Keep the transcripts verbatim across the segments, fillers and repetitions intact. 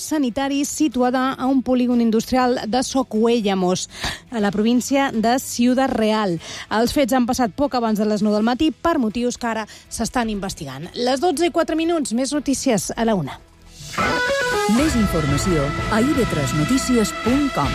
sanitari situada a un polígon industrial de Socuéllamos, a la província de Ciudad Real. Els fets han passat poc abans de les nou del matí per motius que ara s'estan investigant. Les dotze i quatre minuts, més notícies a la una. Més informació a i ve tres notícies punt com.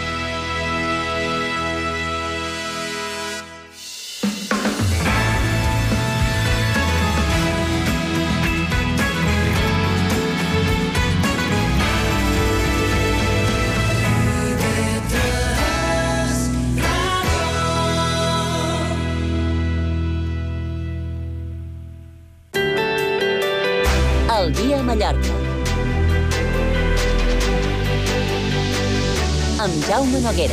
El dia a Mallorca. Amb Jaume Noguera.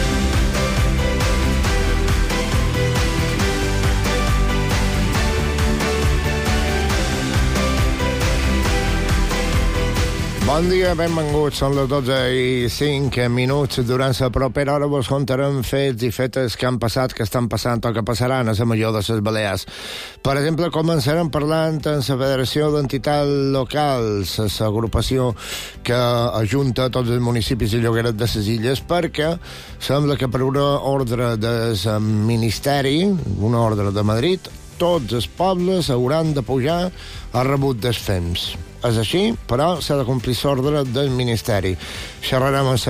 Bon dia, benvinguts. Són les dotze i cinc minuts. Durant la propera hora vos contarem fets i fetes que han passat, que estan passant o que passaran a la major de les Balears. Per exemple, començarem parlant en la Federació d'Entitats Locals, l'agrupació que ajunta tots els municipis i llogarets de les illes, perquè sembla que per una ordre del Ministeri, una ordre de Madrid, tots els pobles hauran de pujar a rebut dels F E Ms. És així, però s'ha de complir l'ordre del Ministeri. Xerrarem amb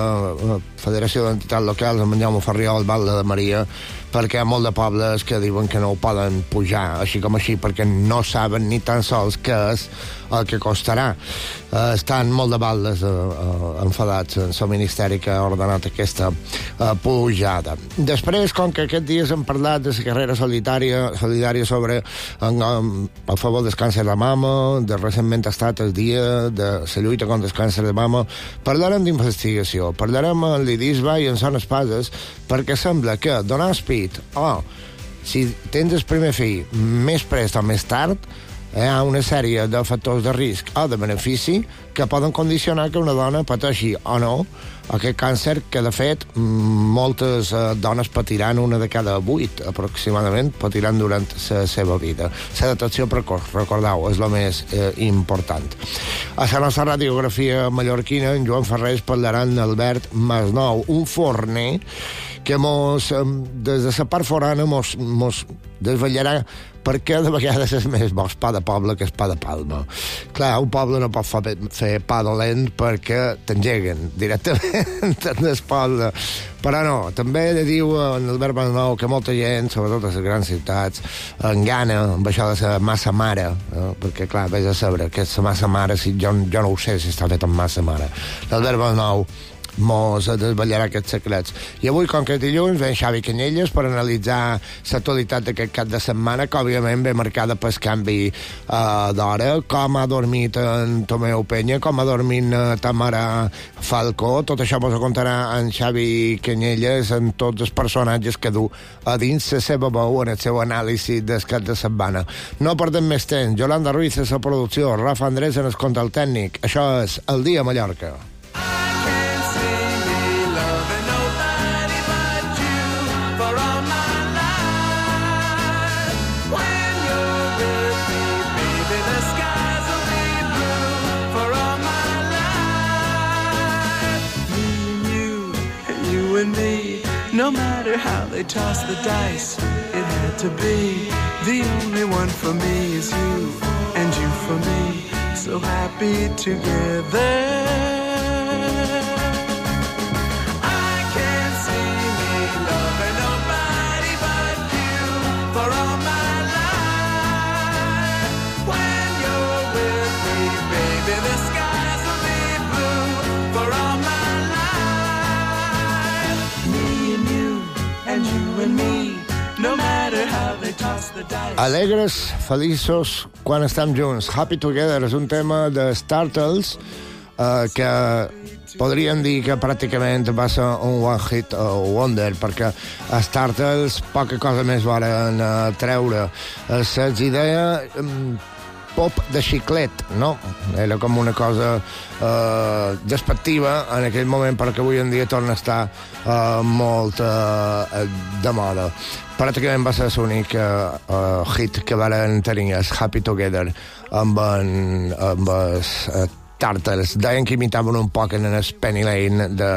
la Federació d'Entitats Locals, amb en Jaume Farriol, Valde de Maria, perquè hi ha molt de pobles que diuen que no ho poden pujar, així com així, perquè no saben ni tan sols què és el que costarà. Eh, estan molt de baldes eh, eh, enfadats en el Ministeri que ha ordenat aquesta eh, pujada. Després, com que aquests dies hem parlat de la carrera solidària, solidària sobre en, en, a favor del càncer de mama, de recentment ha estat el dia de la lluita contra el càncer de mama, parlarem d'investigació, parlarem en l'Idisba i en Son Espases, perquè sembla que donar espit o oh, si tens el primer fill més prest o més tard, hi ha una sèrie de factors de risc o de benefici que poden condicionar que una dona pateixi o no aquest càncer, que de fet moltes eh, dones patiran, una de cada vuit aproximadament patiran durant la seva vida. La detecció precoç, recordeu, és el més eh, important. A la nostra radiografia mallorquina, en Joan Ferrés parlarà amb Albert Masnou, un forner que mos, des de la part forana mos, mos desvetllarà perquè de vegades és més bo pa de poble que és pa de Palma. Clar, un poble no pot fer, fer pa dolent perquè t'engeguen directament en el poble. Però no, també diu en Albert Masnou que molta gent, sobretot a les grans ciutats, engana amb això de la massa mare, eh? perquè clar, vés a saber que és la massa mare, si jo, jo no ho sé si està fet amb massa mare. L'Albert Masnou mos desvetllarà aquests secrets. I avui, com que és dilluns, ve Xavi Canyelles per analitzar l'actualitat d'aquest cap de setmana, que òbviament ve marcada pel canvi uh, d'hora, com ha dormit en Tomeu Penya, com ha dormit uh, Tamara Falcó. Tot això vos ho contarà en Xavi Canyelles, en tots els personatges que du a dins la seva veu en el seu anàlisi del cap de setmana. No perdem més temps. Yolanda Ruiz és la producció, Rafa Andrés en el control tècnic. Això és El Dia a Mallorca. No matter how they toss the dice, it had to be. The only one for me is you, and you for me, so happy together. Alegres, feliços, quan estem junts. Happy Together és un tema de Startles eh, que podríem dir que pràcticament va ser un one hit wonder, perquè a Startles poca cosa més varen uh, treure. Uh, Se'ls idea um, pop de xiclet, no? Era com una cosa uh, despectiva en aquell moment, perquè avui en dia torna a estar uh, molt uh, de moda. Pràcticament va ser l'únic uh, uh, hit que varen tenir, és Happy Together, amb en, amb el uh, Tartars. Deien que imitaven un poc en el Penny Lane de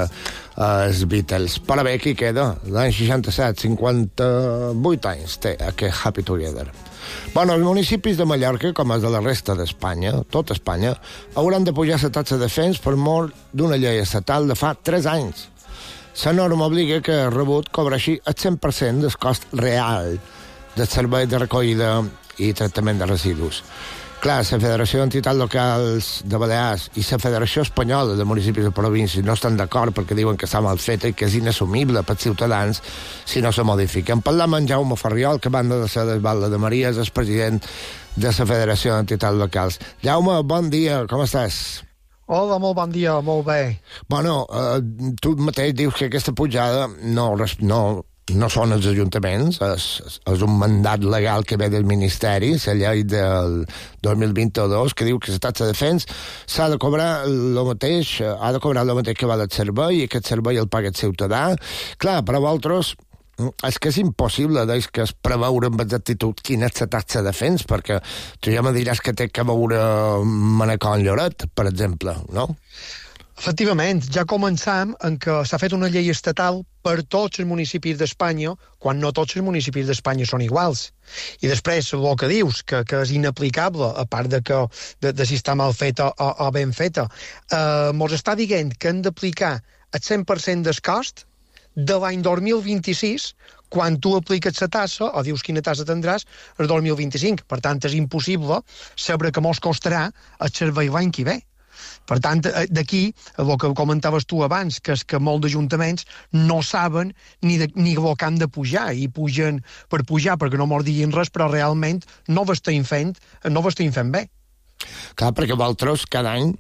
els Beatles. Però bé, aquí queda. L'any seixanta-set, cinquanta-vuit anys té aquest Happy Together. Bueno, els municipis de Mallorca, com els de la resta d'Espanya, tota Espanya, hauran de pujar la taxa de fens per mort d'una llei estatal de fa tres anys. La norma obliga que el rebut cobreixi el cent per cent del cost real del servei de recollida i tractament de residus. Clar, la Federació d'Entitats Locals de Balears i la Federació Espanyola de Municipis de Província no estan d'acord perquè diuen que està mal feta i que és inassumible pels ciutadans si no se modifiquen. Parlam amb Jaume Farriol, que a banda de ser del Val de Maria és el president de la Federació d'Entitats Locals. Jaume, bon dia, com estàs? Hola, molt bon dia, molt bé. Bueno, eh, tu mateix dius que aquesta pujada no... no no són els ajuntaments, és, és un mandat legal que ve del Ministeri, la llei del dos mil vint-dos, que diu que la taxa de fens s'ha de cobrar el mateix, ha de cobrar el mateix que val el servei, i aquest servei el paga el ciutadà. Clar, per a vosaltres és que és impossible doncs, que es preveure amb exactitud quina és la taxa de fens, perquè tu ja me diràs que té que veure Manacor en Lloret, per exemple, no? Efectivament, ja començam en què s'ha fet una llei estatal per tots els municipis d'Espanya, quan no tots els municipis d'Espanya són iguals. I després, el que dius, que, que és inaplicable, a part de, que, de, de si està mal feta o, o ben feta, eh, mos està dient que hem d'aplicar el cent per cent del cost de l'any dos mil vint-i-sis, quan tu apliques la tassa, o dius quina tassa tindràs, el dos mil vint-i-cinc. Per tant, és impossible saber que mos costarà el servei l'any que ve. Per tant, d'aquí, el que comentaves tu abans, que és que molts ajuntaments no saben ni, de, ni el que han de pujar, i pugen per pujar perquè no mos diguin res, però realment no ho estem fent, no ho estem fent bé. Clar, perquè vosaltres cada any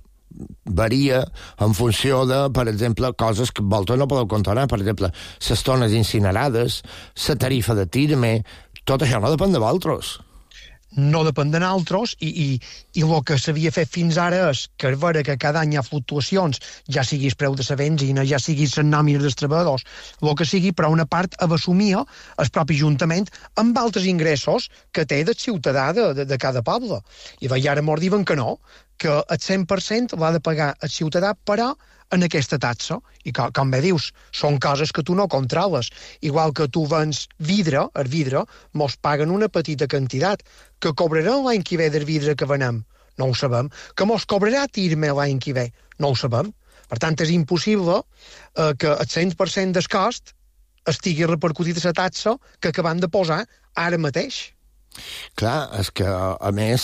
varia en funció de, per exemple, coses que vosaltres no podeu controlar, per exemple, les tones incinerades, la tarifa de tirme, tot això no depèn de vosaltres. No depèn de nosaltres, i, i, i el que s'havia fet fins ara és que, a veure que cada any hi ha fluctuacions, ja sigui el preu de la benzina, ja sigui les nòmines dels treballadors, el que sigui, però una part assumia el propi Ajuntament amb altres ingressos que té del ciutadà de, de, de cada poble. I veia ara mos diuen que no, que el cent per cent l'ha de pagar el ciutadà, però en aquesta taxa. I com, com bé dius, són coses que tu no controles. Igual que tu vens vidre, el vidre, mos paguen una petita quantitat. Que cobraran l'any que ve del vidre que venem? No ho sabem. Que mos cobrarà tirme l'any que ve? No ho sabem. Per tant, és impossible eh, que el cent per cent del cost estigui repercutit a la taxa que acabem de posar ara mateix. Clar, és que, a més,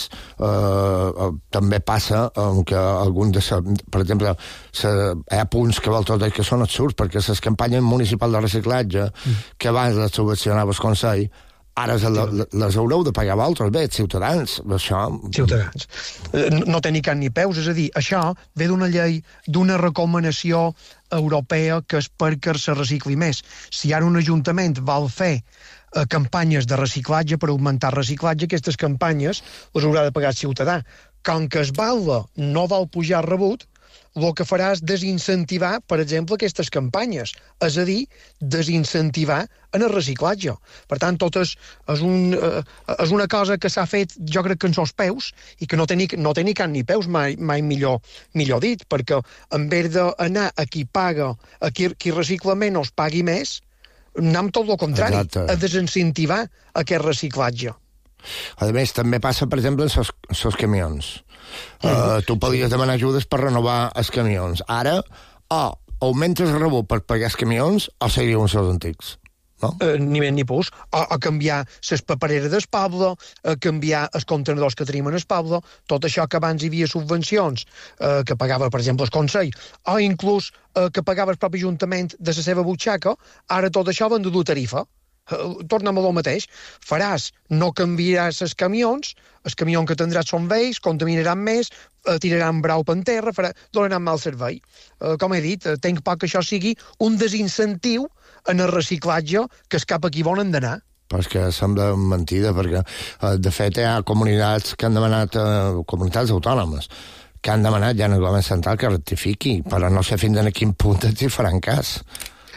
eh, també passa que algun de sa, per exemple, sa, hi ha punts que vosaltres dir que són absurds, perquè les campanyes municipals de reciclatge, mm. que abans les subvencionava el Consell, ara les haureu de pagar vosaltres, bé, ciutadans, això... Ciutadans. No té ni can ni peus, és a dir, això ve d'una llei, d'una recomanació europea que és perquè se recicli més. Si ara un ajuntament vol fer campanyes de reciclatge per augmentar el reciclatge, aquestes campanyes les haurà de pagar el ciutadà. Com que es val no vol pujar el rebut, el que farà és desincentivar, per exemple, aquestes campanyes. És a dir, desincentivar en el reciclatge. Per tant, tot és, és, un, eh, és una cosa que s'ha fet, jo crec que en sos peus, i que no té ni, no té ni can ni peus, mai, mai millor, millor dit, perquè en vez d'anar a qui paga, a qui, qui recicla menys pagui més, anem tot el contrari, exacte, a desincentivar aquest reciclatge. A més, també passa, per exemple, en els camions. Mm. Uh, tu podies demanar ajudes per renovar els camions. Ara, o augmentes el rebut per pagar els camions, o seguiu els seus antics. No? Eh, ni ben ni pus, o, o canviar les papereres del poble, a canviar els contenidors que tenim en el poble, tot això que abans hi havia subvencions eh, que pagava, per exemple, el Consell, o inclús eh, que pagava el propi Ajuntament de la seva butxaca, ara tot això van de dur tarifa. Eh, tornem a lo mateix. Faràs, no canviaràs els camions, els camions que tindràs són vells, contaminaran més, eh, tiraran brau per terra, farà, donaran mal servei. Eh, com he dit, eh, tenc por que això sigui un desincentiu en el reciclatge que és cap a qui volen d'anar. Però és que sembla mentida, perquè de fet hi ha comunitats que han demanat, eh, comunitats autònomes, que han demanat ja en el govern central que rectifiqui, però no sé fins a quin punt els hi faran cas.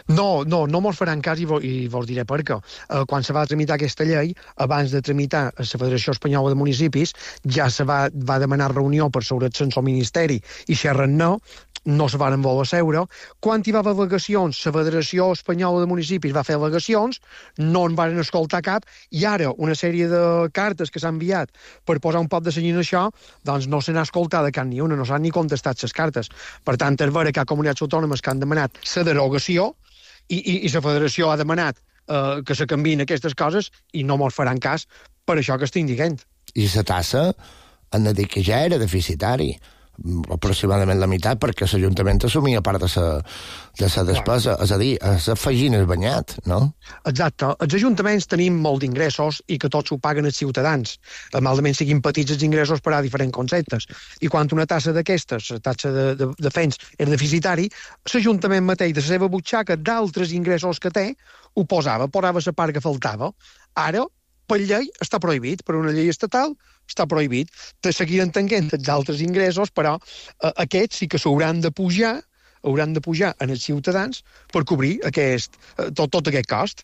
No, no, no mos faran cas i, vo, i vos diré per què. Uh, quan se va tramitar aquesta llei, abans de tramitar a la Federació Espanyola de Municipis, ja se va, va demanar reunió per sobre el censor ministeri i xerren no, no se van voler seure. Quan hi va haver al·legacions, la Federació Espanyola de Municipis va fer al·legacions, no en van escoltar cap, i ara una sèrie de cartes que s'han enviat per posar un poc de senyint això, doncs no se n'ha escoltat cap ni una, no s'han ni contestat les cartes. Per tant, és vera que hi ha comunitats autònomes que han demanat la derogació i, i, i la Federació ha demanat eh, que se canviïn aquestes coses i no mos faran cas per això que estic dient. I la tassa han de dir que ja era deficitari, aproximadament la meitat, perquè l'Ajuntament assumia part de la de la despesa, és a dir, s'afegint el banyat, no? Exacte. Els ajuntaments tenim molt d'ingressos i que tots ho paguen els ciutadans. Malament siguin petits els ingressos per a diferents conceptes. I quan una tassa d'aquestes, la tassa de, de, de fens, era deficitari, l'Ajuntament mateix de la seva butxaca d'altres ingressos que té, ho posava, posava la part que faltava. Ara, per llei, està prohibit, per una llei estatal, està prohibit. Te seguiran tenint els altres ingressos, però eh, aquests sí que s'hauran de pujar, hauran de pujar en els ciutadans per cobrir aquest, eh, tot, tot aquest cost.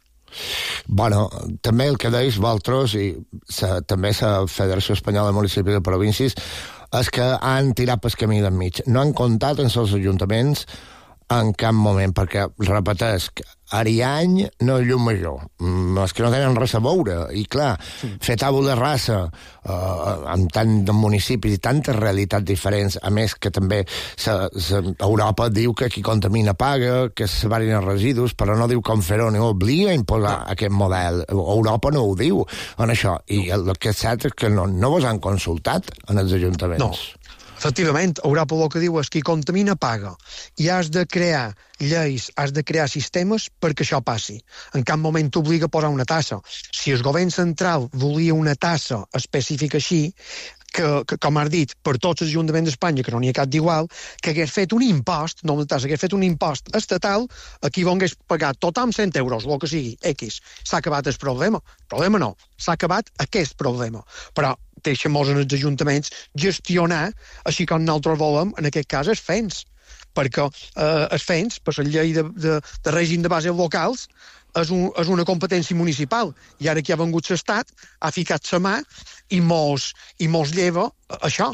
Bueno, també el que deis vosaltres, i sa, també la Federació Espanyola de Municipis i Províncies, és que han tirat pel camí d'enmig. No han comptat en els ajuntaments en cap moment, perquè, repetesc, Ariany no és llum major. Mm, és que no tenen res a veure. I, clar, sí. fer tàbula rasa eh, amb tant de municipis i tantes realitats diferents, a més que també sa, sa, Europa diu que qui contamina paga, que se separin els residus, però no diu com fer-ho, ni obliga a imposar no. aquest model. Europa no ho diu en això. I el que és cert és que no, no vos han consultat en els ajuntaments. No. Efectivament, Europa el que diu és que qui contamina paga i has de crear lleis, has de crear sistemes perquè això passi. En cap moment t'obliga a posar una tassa. Si el govern central volia una tassa específica així, que, que com has dit, per tots els ajuntaments d'Espanya, que no n'hi ha cap d'igual, que hagués fet un impost, no una tassa, hagués fet un impost estatal, aquí ho hagués pagat tothom cent euros, el que sigui, X. S'ha acabat el problema. El problema no, s'ha acabat aquest problema. Però deixem-nos en els ajuntaments gestionar, així com nosaltres volem, en aquest cas, els fens. Perquè eh, els fens, per la llei de, de, de règim de bases locals, és, un, és una competència municipal. I ara que ha vengut l'Estat, ha ficat la mà i mos, i mos lleva això.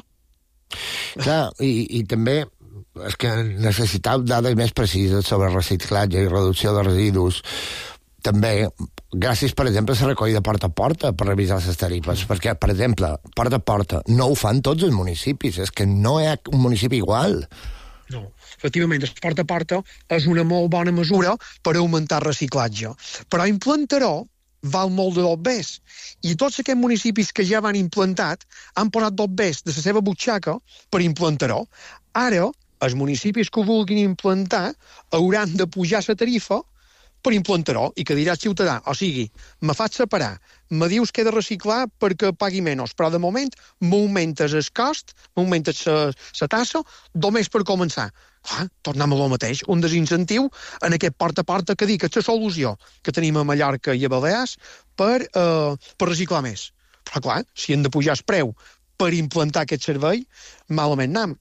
Clar, i, i també és que necessitau dades més precises sobre reciclatge i reducció de residus. També, gràcies, per exemple, a la recollida porta a porta per revisar les tarifes, perquè, per exemple, porta a porta no ho fan tots els municipis, és que no hi ha un municipi igual. No, efectivament, el porta a porta és una molt bona mesura per augmentar el reciclatge, però implantar-ho val molt de dobbers, i tots aquests municipis que ja van implantat han posat dobbers de la seva butxaca per implantar-ho. Ara, els municipis que ho vulguin implantar hauran de pujar la tarifa per implantar-ho, i que dirà el ciutadà, o sigui, me faig separar, me dius que he de reciclar perquè pagui menys, però de moment m'augmentes el cost, m'augmentes la tassa, només per començar. Ah, tornem a lo mateix, un desincentiu en aquest porta a porta que dic que és la solució que tenim a Mallorca i a Balears per, eh, per reciclar més. Però clar, si hem de pujar el preu per implantar aquest servei, malament anem.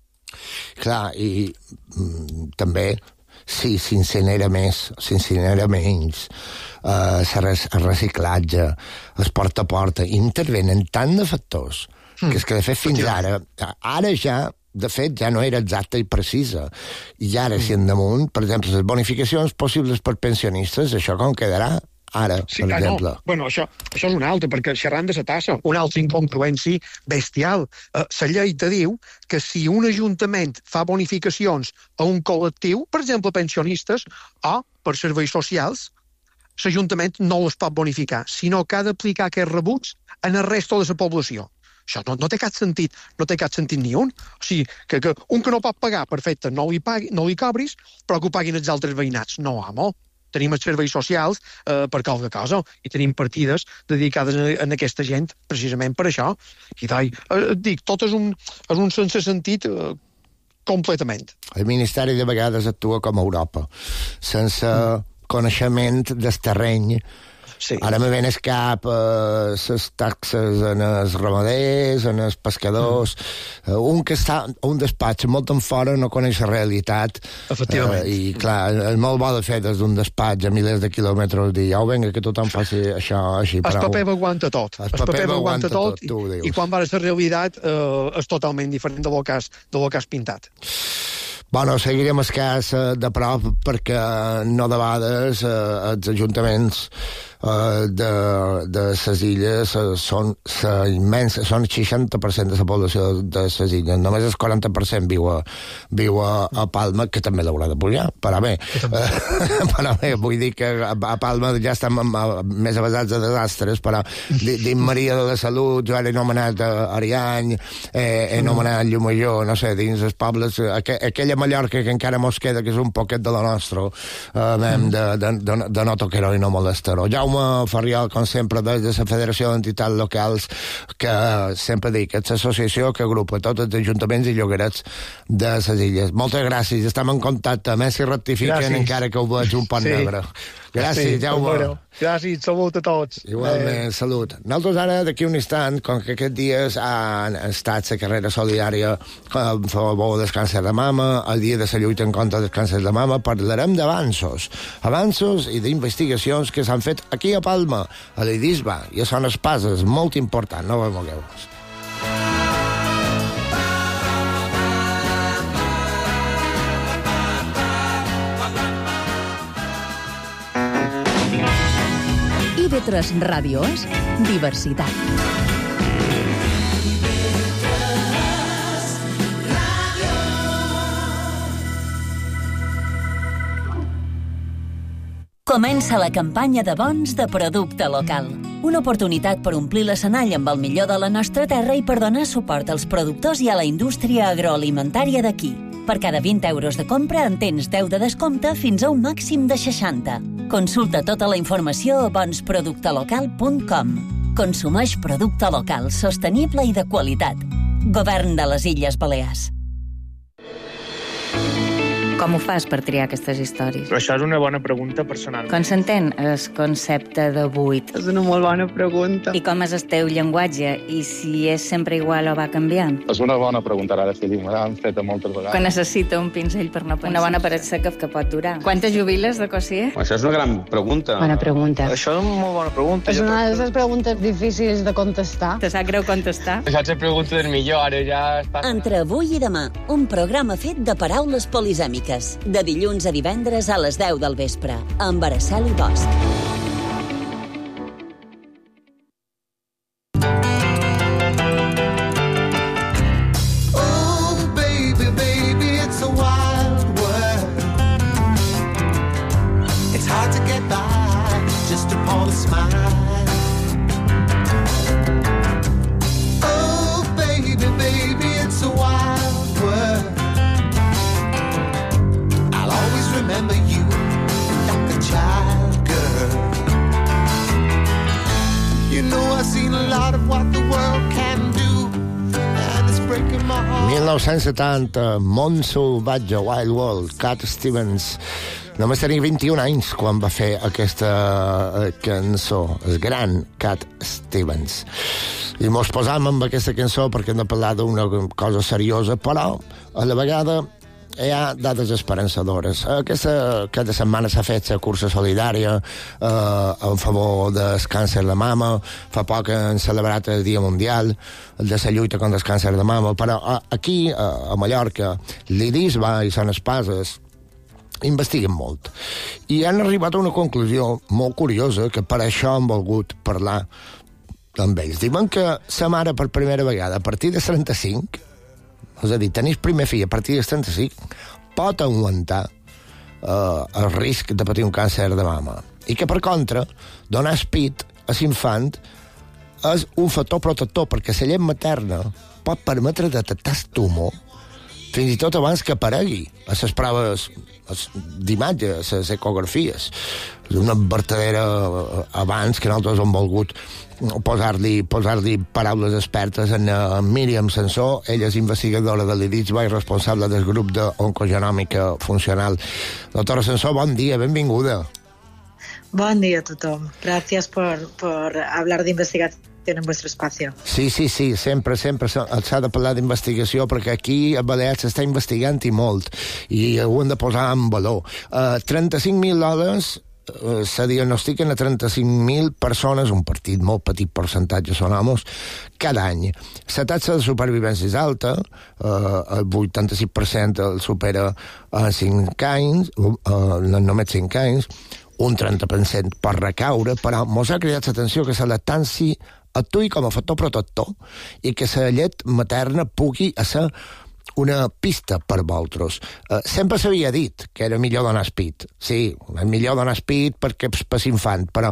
Clar, i mm, també si s'incinera més, s'incinera menys, eh, el reciclatge, el porta a porta, intervenen tant de factors mm. que és que, de fet, fins ara, ara ja, de fet, ja no era exacta i precisa. I ara, mm. si en damunt, per exemple, les bonificacions possibles per pensionistes, això com quedarà? Ara, sí, per exemple. No. Bueno, això, això és una altra, perquè xerrant de la tassa, una altra incongruència bestial. La uh, llei te diu que si un ajuntament fa bonificacions a un col·lectiu, per exemple, pensionistes, o per serveis socials, l'Ajuntament no les pot bonificar, sinó que ha d'aplicar aquests rebuts en el resto de la població. Això no, no té cap sentit, no té cap sentit ni un. O sigui, que, que un que no pot pagar, perfecte, no li, pagui, no li cobris, però que ho paguin els altres veïnats. No, home. Tenim els serveis socials eh, per qualque cosa i tenim partides dedicades a, a aquesta gent precisament per això. I dai, eh, dic, tot és un, és un sense sentit eh, completament. El Ministeri de vegades actua com a Europa, sense mm. coneixement del terreny Sí. Ara me ven el cap eh, les taxes en els ramaders, en els pescadors... Mm. Un que està a un despatx molt en fora no coneix la realitat. Efectivament. Eh, I, clar, és molt bo de fer des d'un despatx a milers de quilòmetres dir, ja ho venga, que tothom faci això així. El paper aguanta tot. El paper aguanta tot, tot, tu ho dius. I quan va a la realitat eh, és totalment diferent de lo que has, de lo que has pintat. Bueno, seguirem el cas de prop perquè no de vegades eh, els ajuntaments eh, de, de les illes eh, són la immensa, són el seixanta per cent de la població de les illes. Només el quaranta per cent viu a, viu a, a Palma, que també l'haurà de pujar, per a bé. Eh, per a bé, vull dir que a, a Palma ja estem a, a, més avasats de desastres, però dins Maria de la Salut, jo he anomenat Ariany, eh, he anomenat Llumajor, no sé, dins els pobles, aqu aquella Mallorca que encara mos queda, que és un poquet de la nostra, eh, mm. de, de, de, de no tocar-ho i no molestar-ho. Jaume Farriol, com sempre, des de la Federació d'Entitats Locals, que sempre dic, és l'associació que agrupa tots els ajuntaments i llogarets de les illes. Moltes gràcies, estem en contacte, més si rectifiquen gràcies. Encara que ho veig un poc sí. negre. Gràcies, sí, Jaume. Bueno. Gràcies, salut a tots. Igualment, eh... salut. Nosaltres ara, d'aquí un instant, com que aquests dies han estat la carrera solidària en favor del càncer de mama, el dia de la lluita en contra del càncer de mama, parlarem d'avanços. Avanços i d'investigacions que s'han fet aquí a Palma, a l'Idisba, i a Son Espases, molt important, no vos mogueu-vos. I V tres Ràdio és diversitat. Comença la campanya de bons de producte local. Una oportunitat per omplir l'escenall amb el millor de la nostra terra i per donar suport als productors i a la indústria agroalimentària d'aquí. Per cada vint euros de compra en tens deu de descompte fins a un màxim de seixanta. Consulta tota la informació a bons producte local punt com. Consumeix producte local, sostenible i de qualitat. Govern de les Illes Balears. Com ho fas per triar aquestes històries? Però això és una bona pregunta personal. Com s'entén el concepte de buit? És una molt bona pregunta. I com és el teu llenguatge? I si és sempre igual o va canviant? És una bona pregunta, ara si me l'han fet moltes vegades. Quan necessita un pinzell per no pensar. Una bona paret seca que pot durar. Quantes jubiles de cosier? Això és una gran pregunta. Bona pregunta. Això és una molt bona pregunta. És una de les preguntes difícils de contestar. Te sap greu contestar? Això és la pregunta del millor, ara ja està... Entre avui i demà, un programa fet de paraules polisèmiques. De dilluns a divendres a les deu del vespre, amb Araceli Bosch. Oh, baby, baby, it's a wild world. It's hard to get by just upon a smile. Oh, baby, baby, it's a wild world. Remember you like a child, girl. You know I've seen a lot of what the world can do, and it's breaking my heart. mil nou-cents setanta, Món salvatge, Wild World, Cat Stevens. Només tenia vint-i-un anys quan va fer aquesta cançó, el gran Cat Stevens. I mos posam amb aquesta cançó perquè hem de parlar d'una cosa seriosa, però a la vegada hi ha dades esperançadores. Aquesta, cada setmana s'ha fet la cursa solidària eh, en favor del càncer de mama. Fa poc han celebrat el Dia Mundial de la lluita contra el càncer de mama, però aquí, a Mallorca, l'Idisba i Son Espases investiguen molt. I han arribat a una conclusió molt curiosa, que per això han volgut parlar amb ells. Diuen que sa mare per primera vegada, a partir de trenta-cinc, és a dir, tenir primer fill a partir dels trenta-cinc, pot augmentar eh, el risc de patir un càncer de mama. I que, per contra, donar espit a l'infant és un factor protector, perquè la llet materna pot permetre detectar el tumor fins i tot abans que aparegui a les proves d'imatge, a les ecografies. És una verdadera abans que nosaltres hem volgut posar-li posar paraules expertes en uh, Míriam Sansó. Ella és investigadora de l'Idisba i responsable del grup d'oncogenòmica funcional. Doctora Sansó, bon dia, benvinguda. Bon dia a tothom. Gràcies per, per hablar d'investigació en vuestro espacio. Sí, sí, sí, sempre, sempre s'ha de parlar d'investigació, perquè aquí a Balears s'està investigant i molt, i ho hem de posar en valor. Uh, trenta-cinc mil dòlars uh, se diagnostiquen a trenta-cinc mil persones, un petit, molt petit percentatge són homes, cada any. La taxa de supervivència és alta, uh, el vuitanta-sis per cent el supera a cinc anys, uh, només cinc anys, un trenta per cent per recaure, però mos ha cridat l'atenció que la lactància actuï com a factor protector i que la llet materna pugui ser una pista per vosaltres. Uh, sempre s'havia dit que era millor donar espit. Sí, és millor donar espit perquè per l'infant, però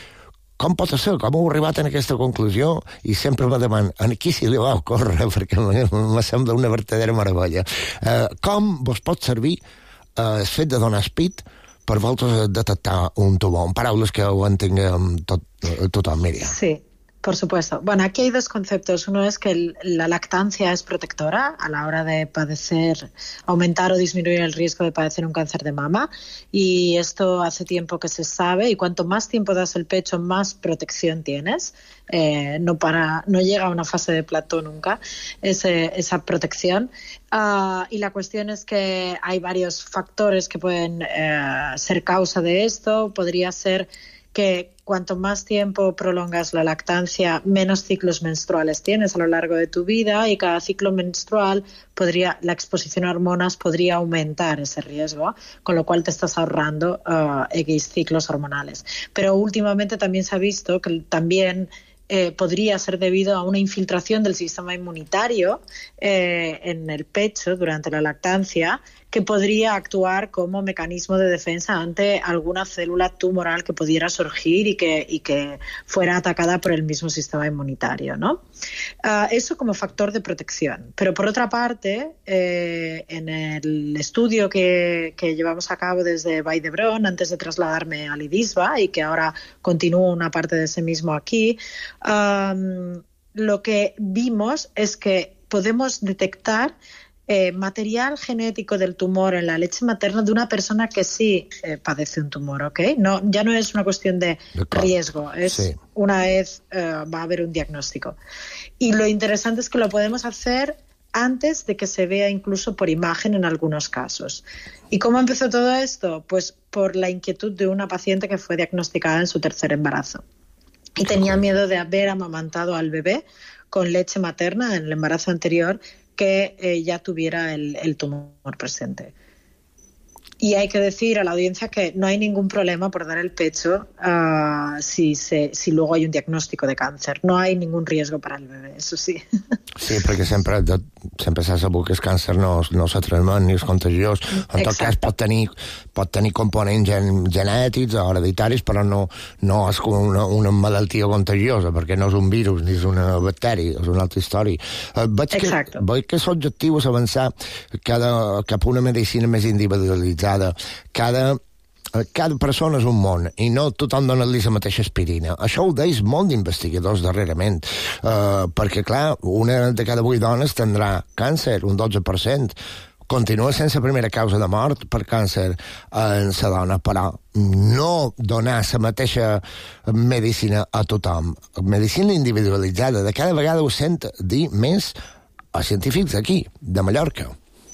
com pot ser? Com heu arribat a aquesta conclusió? I sempre me deman, a qui s'hi li va ocórrer? Perquè me sembla una vertadera meravella. Uh, com vos pot servir uh, el fet de donar espit per vosaltres detectar un tumor? En paraules que ho entenguem tot, tothom, Míriam. Sí. Por supuesto. Bueno, aquí hay dos conceptos. Uno es que el, la lactancia es protectora a la hora de padecer, aumentar o disminuir el riesgo de padecer un cáncer de mama. Y esto hace tiempo que se sabe. Y cuanto más tiempo das el pecho, más protección tienes. Eh, no, para, no llega a una fase de plató nunca ese, esa protección. Uh, y la cuestión es que hay varios factores que pueden eh, ser causa de esto. Podría ser que cuanto más tiempo prolongas la lactancia, menos ciclos menstruales tienes a lo largo de tu vida, y cada ciclo menstrual podría, la exposición a hormonas podría aumentar ese riesgo, con lo cual te estás ahorrando uh, X ciclos hormonales. Pero últimamente también se ha visto que también Eh, podría ser debido a una infiltración del sistema inmunitario eh, en el pecho durante la lactancia, que podría actuar como mecanismo de defensa ante alguna célula tumoral que pudiera surgir y que, y que fuera atacada por el mismo sistema inmunitario, ¿no? Uh, eso como factor de protección. Pero por otra parte, eh, en el estudio que, que llevamos a cabo desde Vall d'Hebron, antes de trasladarme a Lidisba, y que ahora continúo una parte de ese mismo aquí, um, lo que vimos es que podemos detectar Eh, material genético del tumor en la leche materna de una persona que sí eh, padece un tumor, ¿ok? No, ya no es una cuestión de riesgo, es sí. Una vez eh, va a haber un diagnóstico. Y lo interesante es que lo podemos hacer antes de que se vea incluso por imagen en algunos casos. ¿Y cómo empezó todo esto? Pues por la inquietud de una paciente que fue diagnosticada en su tercer embarazo. Y tenía miedo de haber amamantado al bebé con leche materna en el embarazo anterior, que eh, ya tuviera el, el tumor presente. Y hay que decir a la audiencia que no hay ningún problema por dar el pecho uh, si, se, si luego hay un diagnóstico de càncer. No hay ningún riesgo para el bebé, eso sí. Sí, perquè sempre, sempre s'ha sabut que el càncer no, no se transmet ni és contagiós. En tot cas pot tenir, pot tenir components gen, genètics o hereditaris, però no, no és com una, una malaltia contagiosa, perquè no és un virus ni és una bactèria, és una altra història. Uh, veig, que, veig que l'objectiu és avançar cada, cap a una medicina més individualitzada. Cada, cada persona és un món i no tothom dona-li la mateixa aspirina. Això ho deis molt d'investigadors darrerament, uh, perquè, clar, una de cada vuit dones tindrà càncer, un dotze per cent. Continua sense primera causa de mort per càncer en la dona, però no donar la mateixa medicina a tothom. Medicina individualitzada, de cada vegada ho sent dir més a científics aquí, de Mallorca.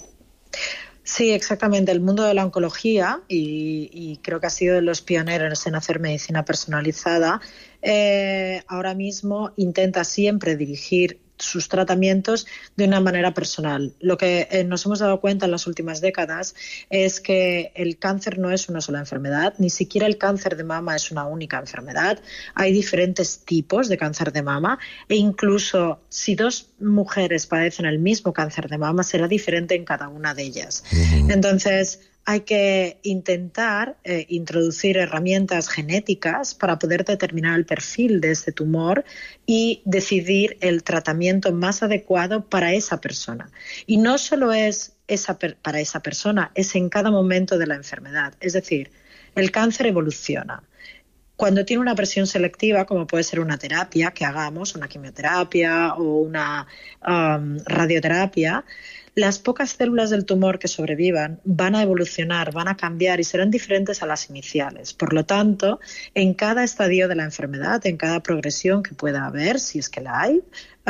Sí, exactamente. El mundo de la oncología, y, y creo que ha sido de los pioneros en hacer medicina personalizada, eh, ahora mismo intenta siempre dirigir sus tratamientos de una manera personal. Lo que eh, nos hemos dado cuenta en las últimas décadas es que el cáncer no es una sola enfermedad, ni siquiera el cáncer de mama es una única enfermedad. Hay diferentes tipos de cáncer de mama e incluso si dos mujeres padecen el mismo cáncer de mama será diferente en cada una de ellas. Uh-huh. Entonces, hay que intentar eh, introducir herramientas genéticas para poder determinar el perfil de este tumor y decidir el tratamiento más adecuado para esa persona. Y no solo es esa per- para esa persona, es en cada momento de la enfermedad. Es decir, el cáncer evoluciona. Cuando tiene una presión selectiva, como puede ser una terapia que hagamos, una quimioterapia o una um, radioterapia, las pocas células del tumor que sobrevivan van a evolucionar, van a cambiar y serán diferentes a las iniciales. Por lo tanto, en cada estadio de la enfermedad, en cada progresión que pueda haber, si es que la hay,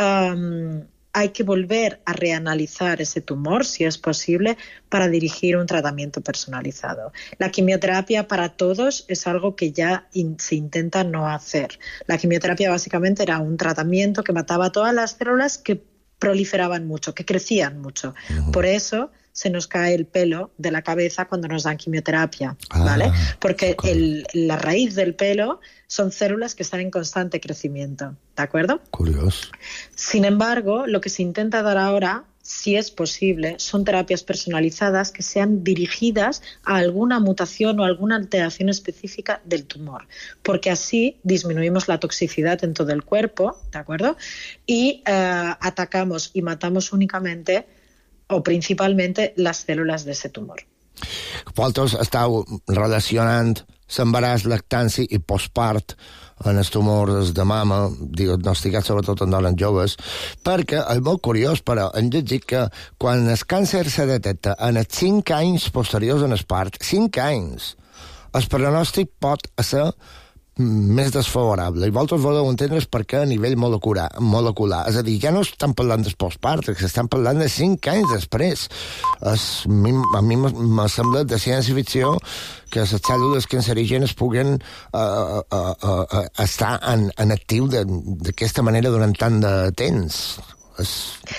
um, hay que volver a reanalizar ese tumor, si es posible, para dirigir un tratamiento personalizado. La quimioterapia para todos es algo que ya in- se intenta no hacer. La quimioterapia básicamente era un tratamiento que mataba todas las células que proliferaban mucho, que crecían mucho. Uh-huh. Por eso se nos cae el pelo de la cabeza cuando nos dan quimioterapia, ah, ¿vale? Porque el, la raíz del pelo son células que están en constante crecimiento, ¿de acuerdo? Curioso. Sin embargo, lo que se intenta dar ahora, si es posible, son terapias personalizadas que sean dirigidas a alguna mutación o alguna alteración específica del tumor, porque así disminuimos la toxicidad en todo el cuerpo, ¿de acuerdo? Y uh, atacamos y matamos únicamente o principalmente les cèl·lules d'aquest tumor. Vosaltres esteu relacionant l'embaràs, lactància i postpart en els tumors de mama, diagnosticats sobretot en dones joves, perquè és molt curiós, però hem llegit que quan el càncer se detecta en els cinc anys posteriors en el part, cinc anys, el pronòstic pot ser més desfavorable. I vosaltres voleu entendre per què a nivell molecular, molecular. És a dir, ja no estan parlant del postpart, que estan parlant de cinc anys després. Es, a mi m'ha semblat de ciència-ficció que les cèl·lules cancerígenes puguen uh, uh, uh, uh, estar en, en actiu d'aquesta manera durant tant de temps. És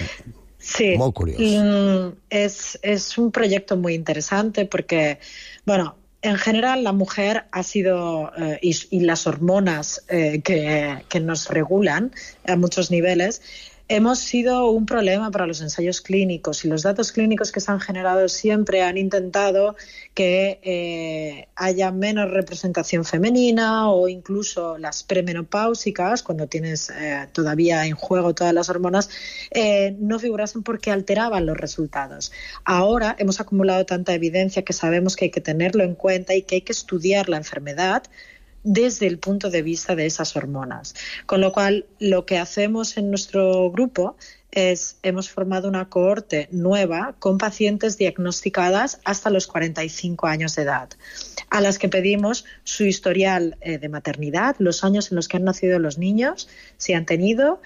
sí, molt curiós. Mm, es, es un proyecto muy interesante porque, bueno, en general, la mujer ha sido, eh, y, y las hormonas eh, que, que nos regulan a muchos niveles, hemos sido un problema para los ensayos clínicos, y los datos clínicos que se han generado siempre han intentado que eh, haya menos representación femenina, o incluso las premenopáusicas, cuando tienes eh, todavía en juego todas las hormonas, eh, no figurasen porque alteraban los resultados. Ahora hemos acumulado tanta evidencia que sabemos que hay que tenerlo en cuenta y que hay que estudiar la enfermedad desde el punto de vista de esas hormonas. Con lo cual, lo que hacemos en nuestro grupo es, hemos formado una cohorte nueva con pacientes diagnosticadas hasta los cuarenta y cinco años de edad, a las que pedimos su historial eh, de maternidad, los años en los que han nacido los niños, si han tenido,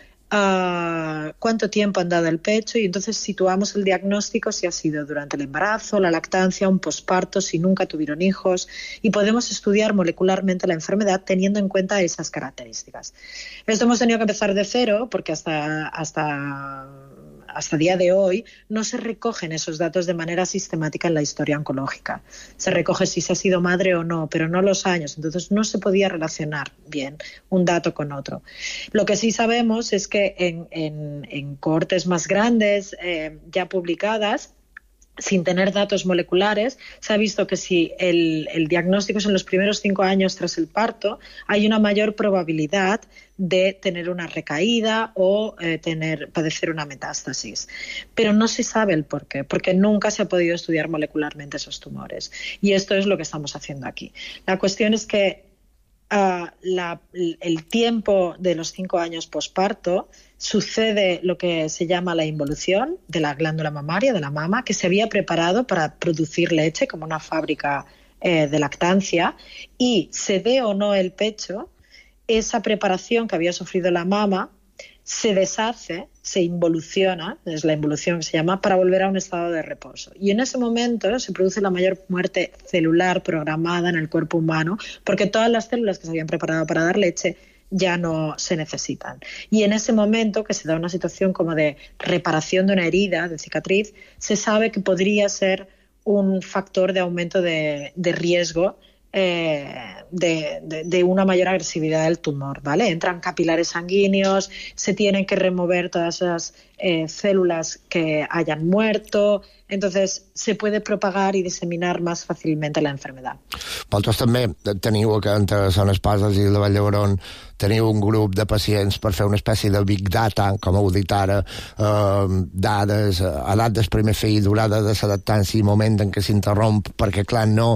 Uh, cuánto tiempo han dado el pecho, y entonces situamos el diagnóstico si ha sido durante el embarazo, la lactancia, un posparto, si nunca tuvieron hijos, y podemos estudiar molecularmente la enfermedad teniendo en cuenta esas características. Esto hemos tenido que empezar de cero porque hasta, hasta, hasta día de hoy no se recogen esos datos de manera sistemática en la historia oncológica. Se recoge si se ha sido madre o no, pero no los años, entonces no se podía relacionar bien un dato con otro. Lo que sí sabemos es que En, en, en cohortes más grandes, eh, ya publicadas, sin tener datos moleculares, se ha visto que si el, el diagnóstico es en los primeros cinco años tras el parto, hay una mayor probabilidad de tener una recaída o eh, tener, padecer una metástasis. Pero no se sabe el por qué, porque nunca se ha podido estudiar molecularmente esos tumores. Y esto es lo que estamos haciendo aquí. La cuestión es que Uh, la, el tiempo de los cinco años posparto sucede lo que se llama la involución de la glándula mamaria, de la mama, que se había preparado para producir leche como una fábrica eh, de lactancia, y se dé o no el pecho, esa preparación que había sufrido la mama se deshace, se involuciona, es la involución que se llama, para volver a un estado de reposo. Y en ese momento se produce la mayor muerte celular programada en el cuerpo humano, porque todas las células que se habían preparado para dar leche ya no se necesitan. Y en ese momento, que se da una situación como de reparación de una herida, de cicatriz, se sabe que podría ser un factor de aumento de, de riesgo Eh, de, de, de una mayor agresividad del tumor, ¿vale? Entran capilares sanguíneos, se tienen que remover todas esas eh, células que hayan muerto, entonces se puede propagar y diseminar más fácilmente la enfermedad. Vosaltres també teniu que entre Son Espases i la Vall d'Hebron teniu un grup de pacients per fer una espècie de big data, com heu dit ara, eh, dades, edat del primer fill, durada de la lactància i moment en què s'interromp, perquè clar, no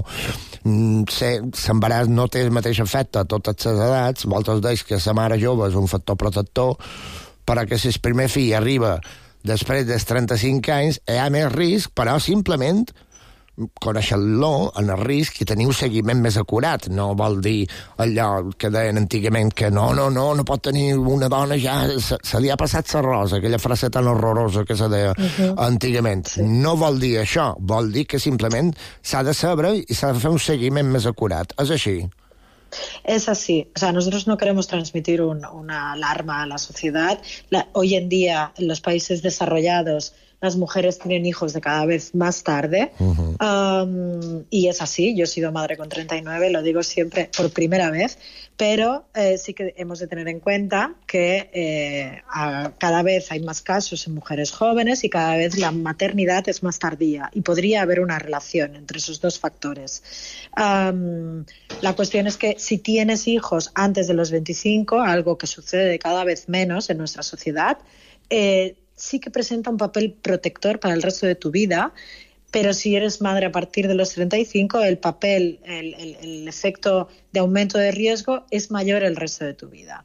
l'embaràs no té el mateix efecte a totes les edats. Vosaltres deis que la mare jove és un factor protector, però que si el primer fill arriba després dels trenta-cinc anys hi ha més risc, però simplement coneixent-lo en el risc i tenir un seguiment més acurat. No vol dir allò que deien antigament que no, no, no, no pot tenir una dona ja, se, se li ha passat la rosa, aquella frase tan horrorosa que se deia uh-huh. antigament. Sí. No vol dir això, vol dir que simplement s'ha de saber i s'ha de fer un seguiment més acurat. És així. Es así. O sea, nosotros no queremos transmitir un, una alarma a la sociedad. La, hoy en día, en los países desarrollados, las mujeres tienen hijos de cada vez más tarde. Uh-huh. um, y es así. Yo he sido madre con treinta y nueve, lo digo siempre por primera vez, pero eh, sí que hemos de tener en cuenta que eh, a, cada vez hay más casos en mujeres jóvenes y cada vez la maternidad es más tardía y podría haber una relación entre esos dos factores. Um, la cuestión es que si tienes hijos antes de los veinticinco, algo que sucede cada vez menos en nuestra sociedad, eh, sí que presenta un papel protector para el resto de tu vida, pero si eres madre a partir de los treinta y cinco, el papel, el, el, el efecto de aumento de riesgo es mayor el resto de tu vida.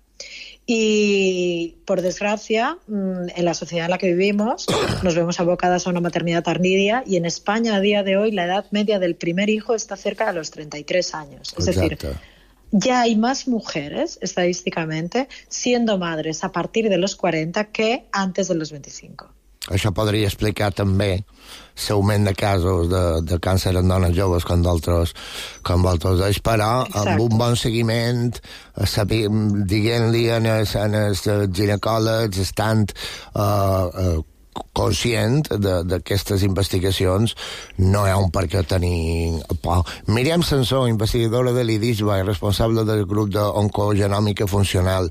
Y, por desgracia, en la sociedad en la que vivimos, nos vemos abocadas a una maternidad tardía y en España, a día de hoy, la edad media del primer hijo está cerca de los treinta y tres años. Es Exacto. decir, ya hay más mujeres, estadísticamente, siendo madres a partir de los cuarenta que antes de los veinticinco. Això podria explicar també l'augment de casos de, de càncer en dones joves com d'altres com d'altres anys, però Exacte. Amb un bon seguiment, dient-li en els, en els ginecòlegs, estant uh, uh, conscient d'aquestes investigacions, no hi ha un per què tenir por. Míriam Sansó, investigadora de l'I D I S B A i responsable del grup d'oncogenòmica funcional.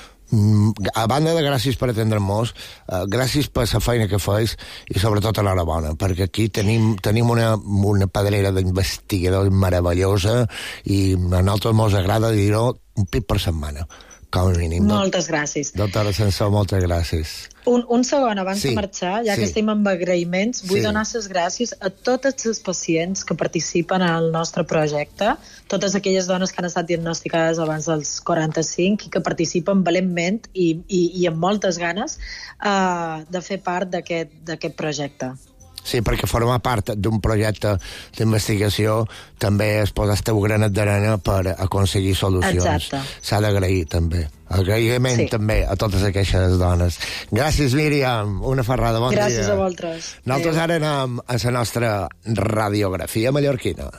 A banda de gràcies per atendre'ns, uh, gràcies per la feina que feis i sobretot enhorabona, perquè aquí tenim, tenim una, una pedrera d'investigadors meravellosa i a nosaltres ens agrada dir-ho un pit per setmana, com a mínim. Moltes gràcies. Doctora Sansó, moltes gràcies. Un, un segon, abans sí, de marxar, ja sí. que estem amb agraïments, vull sí. donar les gràcies a totes les pacients que participen en el nostre projecte, totes aquelles dones que han estat diagnosticades abans dels quaranta-cinc i que participen valentment i, i, i amb moltes ganes uh, de fer part d'aquest projecte. Sí, perquè formar part d'un projecte d'investigació també es posa el teu granet d'arena per aconseguir solucions. Exacte. S'ha d'agrair, també. Agraïment sí. també a totes aquestes dones. Gràcies, Míriam. Una ferrada. Bon Gràcies dia. a vosaltres. Nosaltres ara anem a la nostra radiografia mallorquina.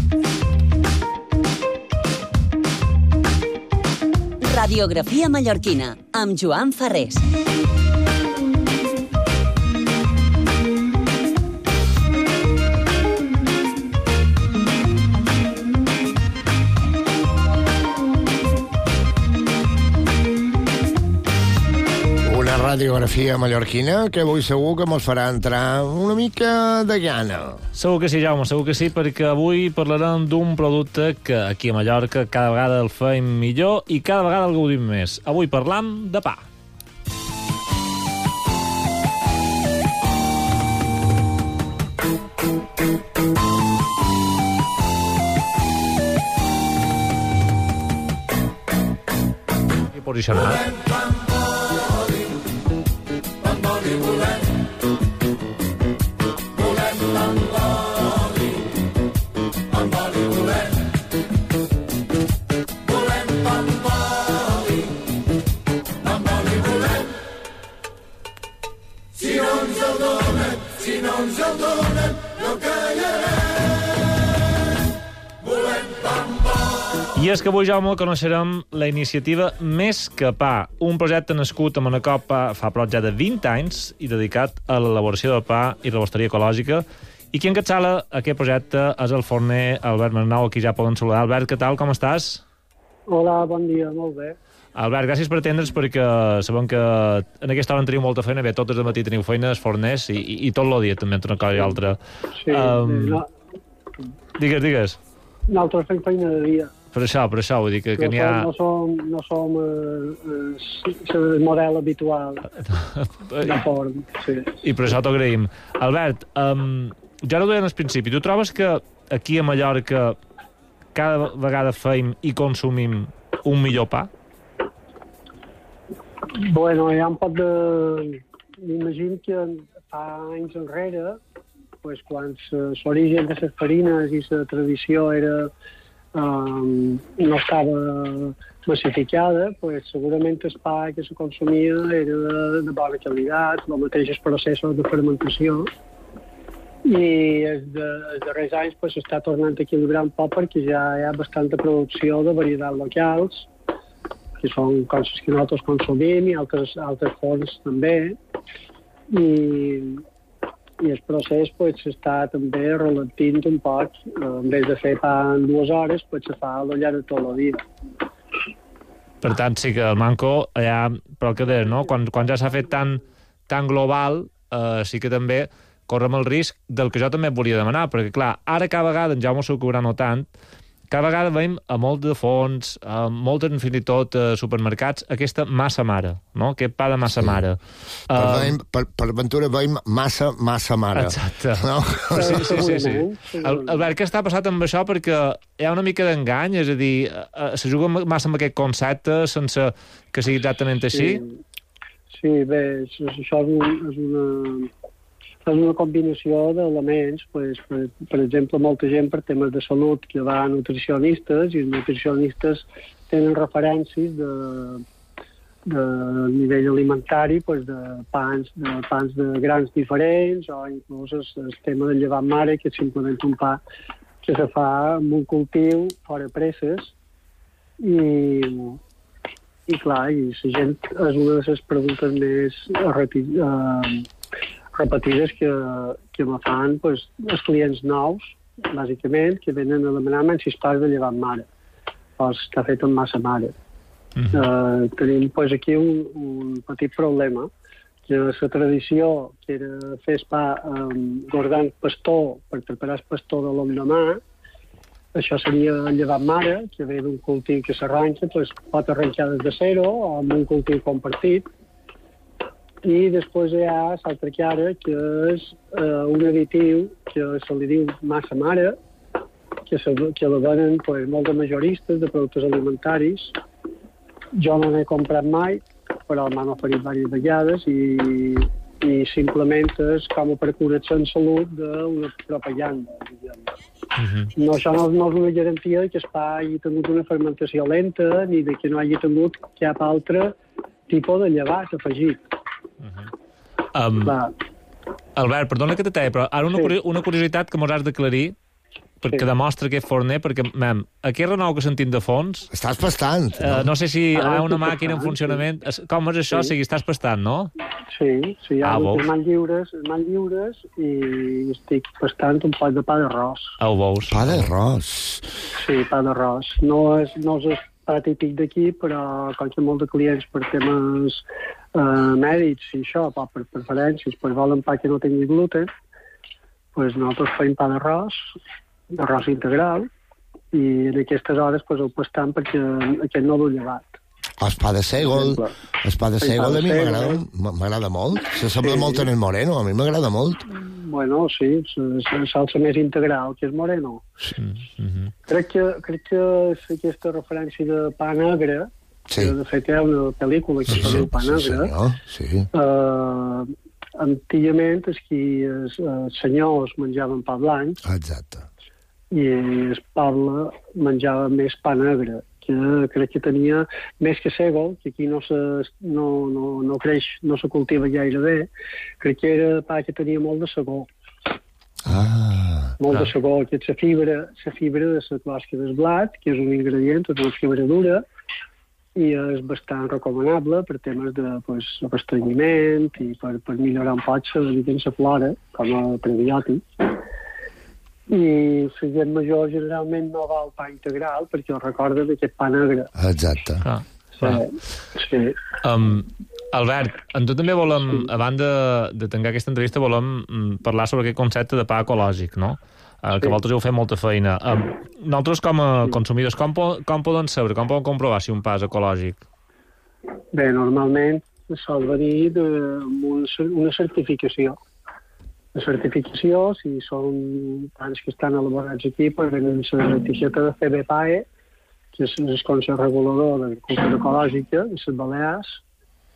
Radiografia mallorquina, amb Joan Ferrés. Radiografia mallorquina, que avui segur que ens farà entrar una mica de gana. Segur que sí, Jaume, segur que sí, perquè avui parlarem d'un producte que aquí a Mallorca cada vegada el fem millor i cada vegada el gaudim més. Avui parlam de pa. I posicionat. I és que avui, Jaume, coneixerem la iniciativa Més que Pa, un projecte nascut a Manacor fa prop ja de vint anys i dedicat a l'elaboració de pa i rebosteria ecològica. I qui encapçala aquest projecte és el forner Albert Masnou, aquí ja poden saludar. Albert, què tal, com estàs? Hola, bon dia, molt bé. Albert, gràcies per atendre'ns, perquè sabem que en aquesta hora en teniu molta feina. Bé, tot el matí teniu feines, forners, i, i, i tot el dia també entre una cosa i altra. Sí, um, no... Digues, digues. Nosaltres fem feina de dia. Per això, per això, vull dir que, que n'hi ha... No som, no som eh, el model habitual de forn, sí. I per això t'ho agraïm. Albert, um, ja ho deia al principi, tu trobes que aquí a Mallorca cada vegada feim i consumim un millor pa? Bueno, hi ha un poc de, m'imagino que fa anys enrere, pues, quan l'origen de les farines i la tradició era, um, no estava massificada, pues, segurament el pa que se consumia era de, de bona qualitat, els mateixos processos de fermentació, i els, de, els darrers anys pues, s'està tornant a equilibrar un poc perquè ja hi ha bastanta producció de varietats locals, que són coses que nosaltres consumim i altres, altres fonts també, i, i el procés pues, s'està també ralentint un poc. En vez de fer pa en dues hores, pues, se fa a lo llarg de tot el dia. Per tant, sí que el manco, allà, però que deies, no? Quan, quan ja s'ha fet tan, tan global, eh, sí que també correm el risc del que jo també et volia demanar, perquè, clar, ara cada vegada, en Jaume segur que ho no tant, cada vegada veiem a molts de fons, a moltes, fins i tot, a supermercats, aquesta massa mare, no? Aquest pa de massa sí. mare. Per, uh... veiem, per, per ventura veiem massa, massa mare. Exacte. No? Sí, sí, sí. sí. El, Albert, què està passant amb això? Perquè hi ha una mica d'engany, és a dir, se juga massa amb aquest concepte sense que sigui exactament així? Sí, sí bé, això és, un, és una... és una combinació d'elements, pues, per, per exemple, molta gent per temes de salut que va a nutricionistes i els nutricionistes tenen referències de, de nivell alimentari, pues, de, pans, de pans de grans diferents o inclús el, el tema del llevat mare, que és simplement un pa que se fa amb un cultiu fora presses i, i clar, i la gent és una de les preguntes més eh, repetides que, que me fan pues, els clients nous, bàsicament, que venen a demanar-me si es pas de llevat mare o està fet amb massa mare. Mm -hmm. uh, tenim pues, aquí un, un petit problema, que la tradició que era fer el pa um, guardant pastor per preparar el pastor de l'endemà, això seria el llevat mare, que ve d'un cultiu que s'arranca, pues, pot arrencar des de zero o amb un cultiu compartit. I després hi ha l'altra cara, que és eh, un additiu que se li diu massa mare, que, se, que la venen pues, molts de majoristes de productes alimentaris. Jo no n'he comprat mai, però m'han oferit diverses vegades i, i simplement és com a precureció en salut d'una propaganda. Uh-huh. No, això no, no és una garantia que el pa hagi tingut una fermentació lenta ni de que no hagi tingut cap altre tipus de llevat afegit. Uh-huh. um, Albert, perdona que te talli, però ara una, sí. una curiositat que mos has d'aclarir, perquè sí. demostra aquest forner, perquè, mem, aquest renou que sentim de fons... Estàs pastant. No, uh, no sé si hi ha una màquina en funcionament... Sí. Com és això? Sí. O sigui, estàs pastant, no? Sí, sí, hi ha ah, les mans lliures, mans lliures i estic pastant un poc de pa d'arròs. Ah, ho veus. Pa d'arròs. Sí, pa d'arròs. No és, no és el pa típic d'aquí, però com que molts de clients per temes eh, mèdics i això, pa per preferències, pues volen pa que no tingui gluten, pues nosaltres fem pa d'arròs, d'arròs integral, i en aquestes hores pues, el pastam perquè aquest no l'ho llevat. El pa de sègol, el pa de sègol a mi m'agrada molt. Se sembla sí. molt en el moreno, a mi m'agrada molt. Bueno, sí, la salsa més integral, que és moreno. Sí. Mm-hmm. Crec que, crec que aquesta referència de pa negre, sí. que de fet hi ha una pel·lícula que sí, es diu Pa negre, sí, sí. Uh, antigament els qui els, els senyors menjaven pa blanc. Exacte. I el poble menjava més pa negre, que crec que tenia més que sègol, que aquí no se, no, no, no creix, no se cultiva gaire bé, crec que era pa que tenia molt de segó. Ah, molt clar. de segó, que és la fibra, la fibra de la closca del blat, que és un ingredient, és una fibra dura, i és bastant recomanable per temes de pues, abastanyiment i per, per millorar un poc la flora, com a prebiòtic. I la gent major generalment no va al pa integral perquè el recorda d'aquest pa negre. Exacte. Ah, sí. sí. Um, Albert, en tu també volem, sí. a banda de tancar aquesta entrevista, volem mm, parlar sobre aquest concepte de pa ecològic, no? Uh, que sí. vosaltres heu fet molta feina. Um, nosaltres, com a sí. consumidors, com, po com poden saber, com poden comprovar si un pa és ecològic? Bé, normalment sol venir d'una certificació. La certificació, si són pans que estan elaborats aquí, pues venen la etiqueta de C B P A E, que és el Consell Regulador d'Agricultura Ecològica, i les Balears,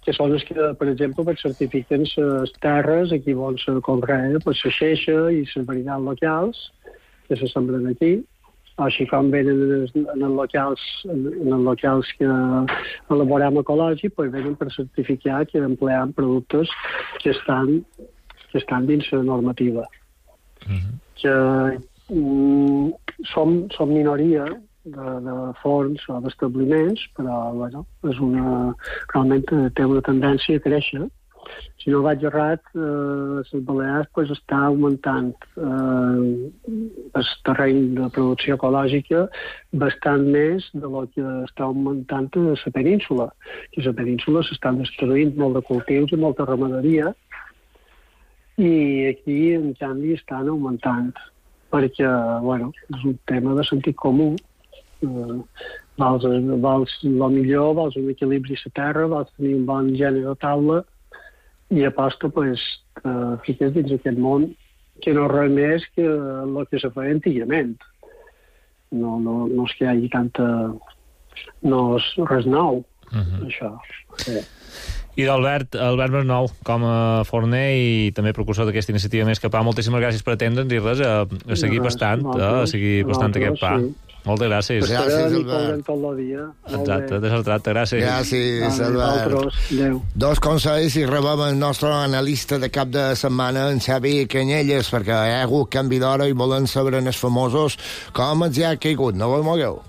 que són els que, per exemple, per certifiquen les terres aquí on se conrea pues, la xeixa i les varietats locals que se sembren aquí, així com venen en els, en els locals en, en els locals que elaborem ecològic, pues, venen per certificar que empleem productes que estan, que estan dins la normativa. Mm-hmm. Que mm, som, som minoria de, de forns o d'establiments, però bueno, és una, realment té una tendència a créixer. Si no vaig errat, eh, les Balears pues, està augmentant eh, el terreny de producció ecològica bastant més de lo que està augmentant a la península. Que a la península s'estan destruint molt de cultius i molta ramaderia, i aquí, en canvi, estan augmentant, perquè, bueno, és un tema de sentit comú. Uh, vols, vols el millor, vols un equilibri a la terra, vols tenir un bon gènere de taula i aposta pues, que fiques dins aquest món que no és res més que el que se feia antigament. No, no, no és que hi hagi tanta... no és res nou, uh-huh. això. Sí. I d'Albert, Albert Bernou, com a forner i també precursor d'aquesta iniciativa Més que Pa, moltíssimes gràcies per atendre'ns i res, a, a seguir bastant, a seguir bastant aquest pa. Sí. Moltes gràcies. Gràcies, Albert. Tot el dia. Exacte, de tracte, gràcies. Gràcies, Albert. Dos consells i rebem el nostre analista de cap de setmana, en Xavi Canyelles, perquè hi ha hagut canvi d'hora i volen saber els famosos com els hi ha caigut. No vos mogueu.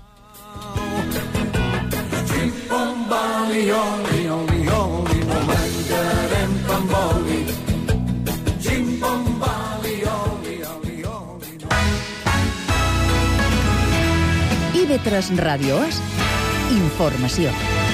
I ve tres Ràdio és informació.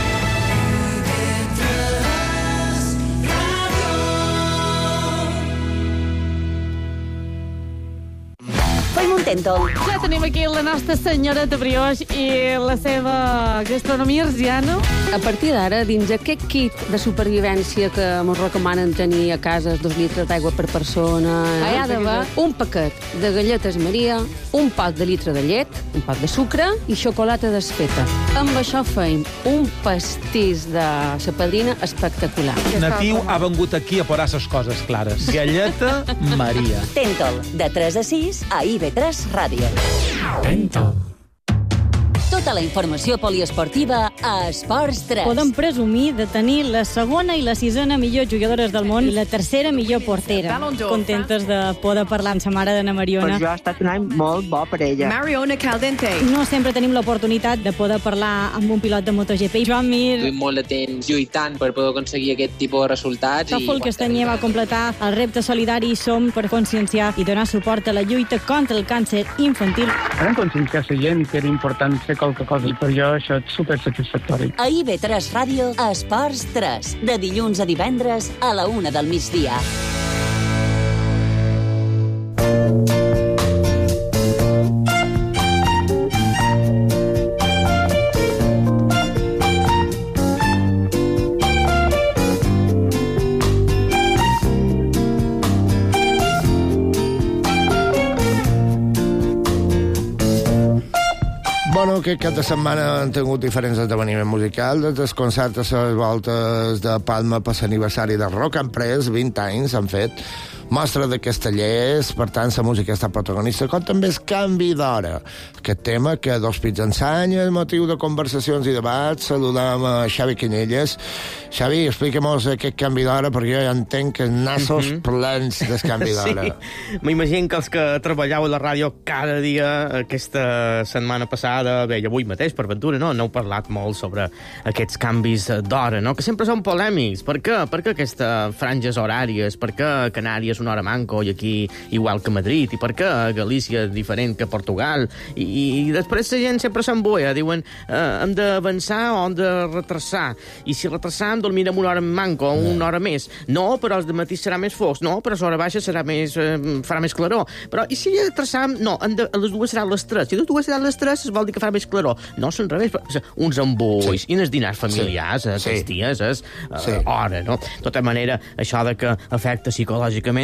Tentol. Ja tenim aquí la nostra senyoreta Brioix i la seva gastronomia arsiana. A partir d'ara, dins aquest kit de supervivència que ens recomanen tenir a casa, dos litres d'aigua per persona, hi ha d'haver un paquet de galletes Maria, un pot de litre de llet, un pot de sucre i xocolata desfeta. Amb això feim un pastís de sa padrina espectacular. Natiu ha vengut aquí a posar les coses clares. Galleta Maria. Tentol, de tres a sis a I V tres Ràdio. Tentol. Tota la informació poliesportiva a Esports tres. Podem presumir de tenir la segona i la sisena millors jugadores del món i la tercera millor portera. Contentes de poder parlar amb sa mare d'Anna Mariona. Per jo ha estat un any molt bo per ella. Mariona Caldente. No sempre tenim l'oportunitat de poder parlar amb un pilot de MotoGP. Joan Mir. Duim molt de temps lluitant per poder aconseguir aquest tipus de resultats. Tòfol Castanyer va completar el repte solidari Som per conscienciar i donar suport a la lluita contra el càncer infantil. Hem conscienciat la gent que era important fer qualque cosa i per jo això és supersatisfactori. A I V tres Ràdio, Esports tres, de dilluns a divendres a la una del migdia. Bueno, aquest cap de setmana han tingut diferents esdeveniments musicals, des dels concerts a les voltes de Palma per l'aniversari de Rock and Press, vint anys han fet, mostra de castellers, per tant la música està protagonista, com també el canvi d'hora. Aquest tema que dos pits ensanya, el motiu de conversacions i debats. Saludam a Xavi Canyelles. Xavi, explica-mos aquest canvi d'hora, perquè jo ja entenc que nassos mm-hmm. plens del canvi d'hora. Sí, m'imagino que els que treballeu a la ràdio cada dia aquesta setmana passada, bé, i avui mateix, per ventura, no? N'heu parlat molt sobre aquests canvis d'hora, no? Que sempre són polèmics. Per què? Per què aquestes franges horàries? Per què Canàries una hora manco i aquí igual que Madrid? I per què Galícia diferent que Portugal? I, i després la gent sempre s'emboia, diuen eh, hem d'avançar o hem de retrasar. I si retrasam, dormirem una hora manco o una hora més. No, però el dematí serà més fosc. No, però a l'hora baixa serà més, eh, farà més claror. Però i si retrasam, no, de, a les dues seran les tres. Si a les dues seran les tres, es vol dir que farà més claror. No, són revés. Uns embois sí. i els dinars familiars, sí. aquests sí. dies, és eh, sí. hora, no? De tota manera, això de que afecta psicològicament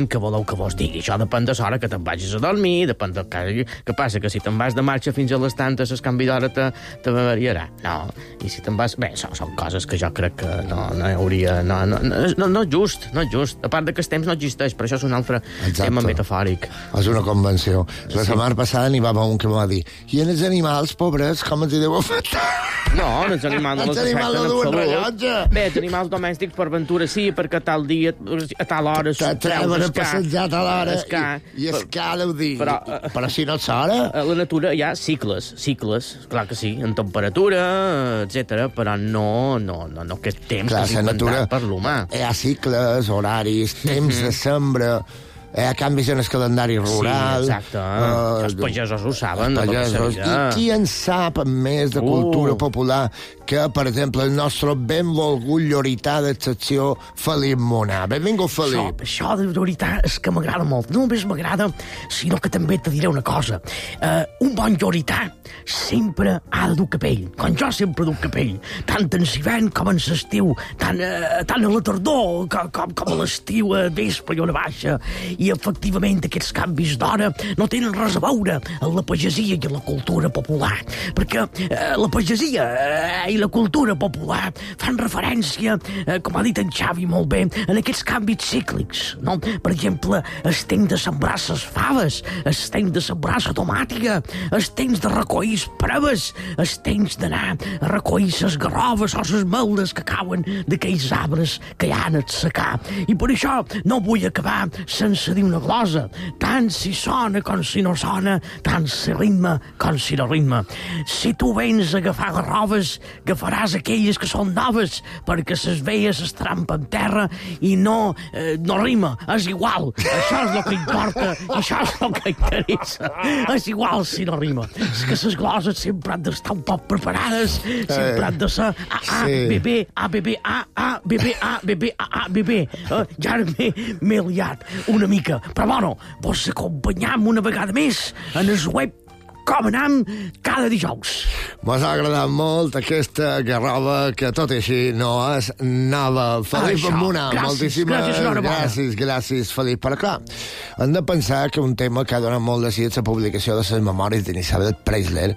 moment que voleu que vos digui. Això depèn de l'hora que te'n vagis a dormir, depèn del que... Què passa? Que si te'n vas de marxa fins a les tantes, el canvi d'hora te, te variarà. No. I si te'n vas... Bé, són, són coses que jo crec que no, no hi hauria... No, no, no, no és just, no és just. A part de que el temps no existeix, però això és un altre Exacte. tema metafòric. És una convenció. La sí. setmana passada n'hi va un que m'ha dit i en els animals, pobres, com els hi deu afectar? No, en els animals no els afecten en absolut. Bé, els animals domèstics per ventura sí, perquè a tal dia, a tal hora... T'atreven a passejar a tal hora i es ca deu dir. Però, però si no és hora... A la natura hi ha cicles, cicles, clar que sí, en temperatura, etcètera, però no, no, no, no aquest temps clar, que és inventat per l'humà. Hi ha cicles, horaris, temps mm-hmm. de sembra... Hi ha canvis en el calendari rural... Sí, exacte. Uh, els pagesos ho saben. Els pagesos. I qui en sap més de cultura uh. popular que, per exemple, el nostre benvolgut llorità d'excepció, Felip Monar. Benvingut, Felip. Això, això de llorità és que m'agrada molt. No només m'agrada, sinó que també te diré una cosa. Uh, un bon llorità sempre ha de dur capell. Quan jo sempre duc capell. Tant en l'hivern com en l'estiu. Tant, uh, tant a la tardor com, com, com a l'estiu, a vespre i a la baixa. I, efectivament, aquests canvis d'hora no tenen res a veure amb la pagesia i la cultura popular. Perquè eh, la pagesia eh, i la cultura popular fan referència, eh, com ha dit en Xavi molt bé, en aquests canvis cíclics, no? Per exemple, el temps de sembrar ses faves, el temps de sembrar la tomàtica, el temps de recollir preves, el temps d'anar a recollir ses garroves o ses meldes que cauen d'aquells arbres que hi ha en el secà. I per això no vull acabar sense dir una glosa, tant si sona com si no sona, tant si ritme com si no ritme. Si tu vens a agafar garroves, agafaràs aquelles que són noves, perquè ses veies es trampen en terra i no, eh, no rima. És igual, això és el que importa, i això és el que interessa. És igual si no rima. És que ses gloses sempre han d'estar un poc preparades, sempre han de ser A, A, B, B, A, B, B, A, A, B, B, A, B, B, A, A, B, B. Eh, ja m'he liat una mica. Però, bueno, vos acompanyam una vegada més en el web Com anam cada dijous. M'ha agradat molt aquesta garrova que tot i així no és nova. Felip Monar, moltíssimes gràcies, gràcies, gràcies, Felip. Però clar, hem de pensar que un tema que ha donat molt de sí és la publicació de les memòries d'Elizabeth Preisler,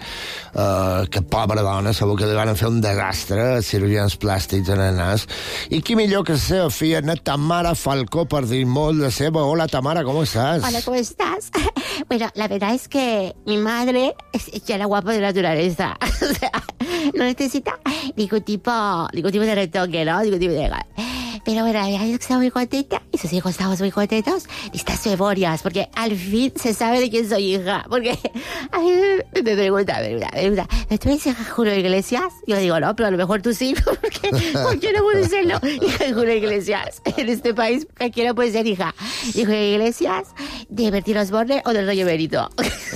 eh, que pobra dona, segur que li van fer un desastre a cirurgians plàstics en el nas. I qui millor que la seva filla, Tamara Falcó, per dir molt de seva. Hola, Tamara, ¿cómo estás? Hola, ¿cómo estás? Bueno, la verdad es que mi madre es ya la guapa de la naturaleza. O sea, no necesita ningún tipo, ningún tipo de retoque, ¿no? Ningún tipo de... Pero bueno, la verdad es que está muy contenta y sus hijos estamos muy contentos. Y estas memorias, porque al fin se sabe de quién soy hija. Porque a mí me, me pregunta, me pregunta, me pregunta, ¿tú eres hija de Julio Iglesias? Yo digo, no, pero a lo mejor tú sí, porque ¿por qué no puedes serlo? Hija de Julio Iglesias. En este país cualquiera puede ser hija de Julio Iglesias, de Bertín Osborne o del Rey Emérito.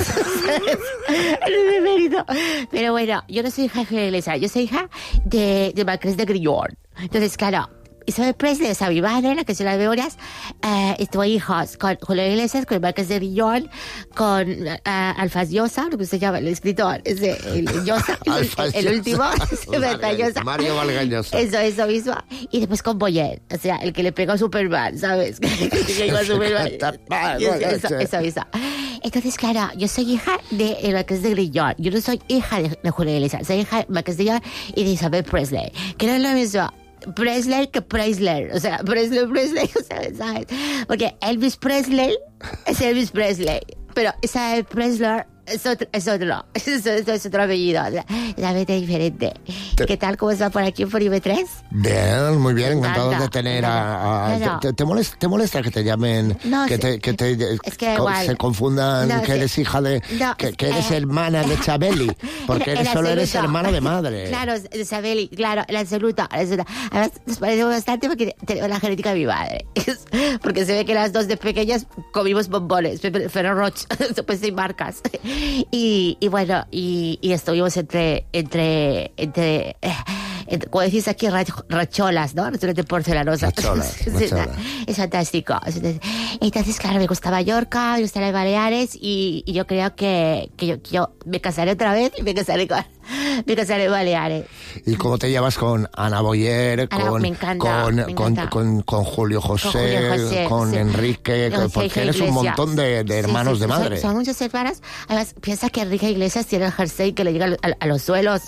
El Emérito. Pero bueno, yo no soy hija de Julio Iglesias, yo soy hija de, de Marqués de Grillón. Entonces, claro, Isabel Presley, esa mi madre, la que son las memorias, eh, tuvo hijos con Julio Iglesias, con el Marqués de Grillón, con uh, Alfaz Llosa, lo que se llama el escritor, ese, el Llosa, el, el, el último, Llosa. Mario Vargas Llosa. Eso, eso mismo. Y después con Boyer, o sea, el que le pegó a Superman, ¿sabes? Que llegó a Superman. Eso, eso, eso. Entonces, claro, yo soy hija de el Marqués de Grillón. Yo no soy hija de, de Julio Iglesias, soy hija de Marqués de Grillón y de Isabel Presley, que no es lo mismo Presley que Preisler, o sea, Presley, Presley, o sea, ¿sabes? Porque Elvis Presley es Elvis Presley, pero Isabel Preisler es otro, es otro, es, otro, es otro apellido, o sea, totalmente diferente. Te... ¿Qué tal? ¿Cómo está por aquí por I B tres? Bien, muy bien, encantado de tener a... a no, no. Te, te, molesta, ¿Te molesta que te llamen, no, que, te, que te es que co igual. se confundan no, que eres hija de... No, que, que eres eh, hermana de Chabeli, porque eres, solo eres hermana de madre. Claro, de Chabeli, claro, el absoluto, el absoluto. Además, nos parecemos bastante porque tenemos la genética de mi madre. Porque se ve que las dos de pequeñas comimos bombones, Ferrero Rocher, pues sin marcas. Y, y bueno, y, y estuvimos entre, entre, entre, eh, entre como decís aquí, racholas, ¿no? Restaurante porcelanosa. Racholas, racholas. Es fantástico. Entonces, claro, me gusta Mallorca, me gusta las Baleares y, y yo creo que, que, yo, que yo me casaré otra vez y me casaré con, me casaré en Baleares. ¿Y cómo te llevas con Ana Boyer, Ana, con, me encanta, con, me con, encanta. con, con Julio José, Con Julio José, con sí. Enrique? Enrique Porque eres un Iglesias. montón de, de hermanos Sí, sí, de madre. Son, son muchos hermanos. Además, piensa que Enrique Iglesias tiene el jersey que le llega a, a los suelos.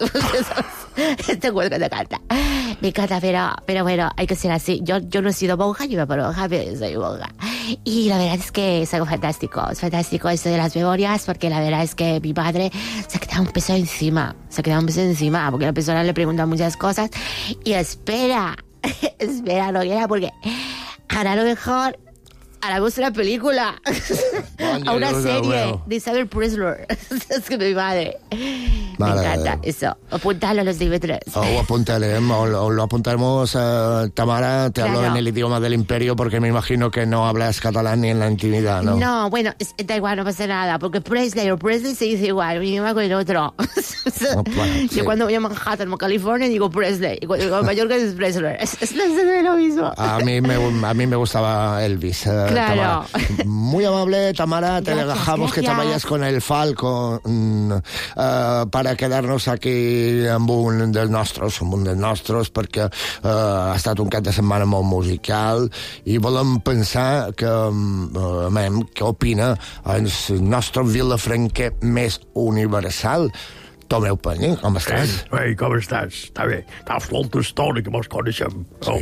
Este juego que te encanta. Me encanta, pero, pero bueno, hay que ser así. Yo, yo no he sido monja, yo me paro monja, pero soy monja. Y la verdad es que es algo fantástico. Es fantástico esto de las memorias, porque la verdad es que mi padre se ha quedado un peso encima. Se ha quedado un peso encima, porque la persona le pregunta muchas cosas. Y espera, espera, Noguera, porque ahora a lo mejor haremos una película. A una serie de Isabel Presley. Es que mi madre. Me encanta eso. Apuntalo a los D V Ds. O apuntaremos, o, o lo apuntaremos a Tamara, te Claro. hablo en el idioma del imperio porque me imagino que no hablas catalán ni en la intimidad, ¿no? No, bueno, es- da igual, no pasa nada, porque Presley o Presley se dice igual, un idioma con el otro. No, bueno, Yo sí. cuando voy a Manhattan o California digo Presley, y cuando digo a Mallorca es Presley. Es, es lo mismo. A mí me, a mí me gustaba Elvis. eh, Claro. Tamara. Muy amable, Tamara. Te Gracias, dejamos que te gracias. vayas con el Falco mm, eh, para quedar-nos aquí amb un dels nostres, amb un dels nostres, perquè eh, ha estat un cap de setmana molt musical i volem pensar que, eh, mem, què opina el nostre vilafranquer més universal, Tomeu Peña, com estàs? Ei, com estàs? Està bé. Fa molta estona que mos coneixem. No?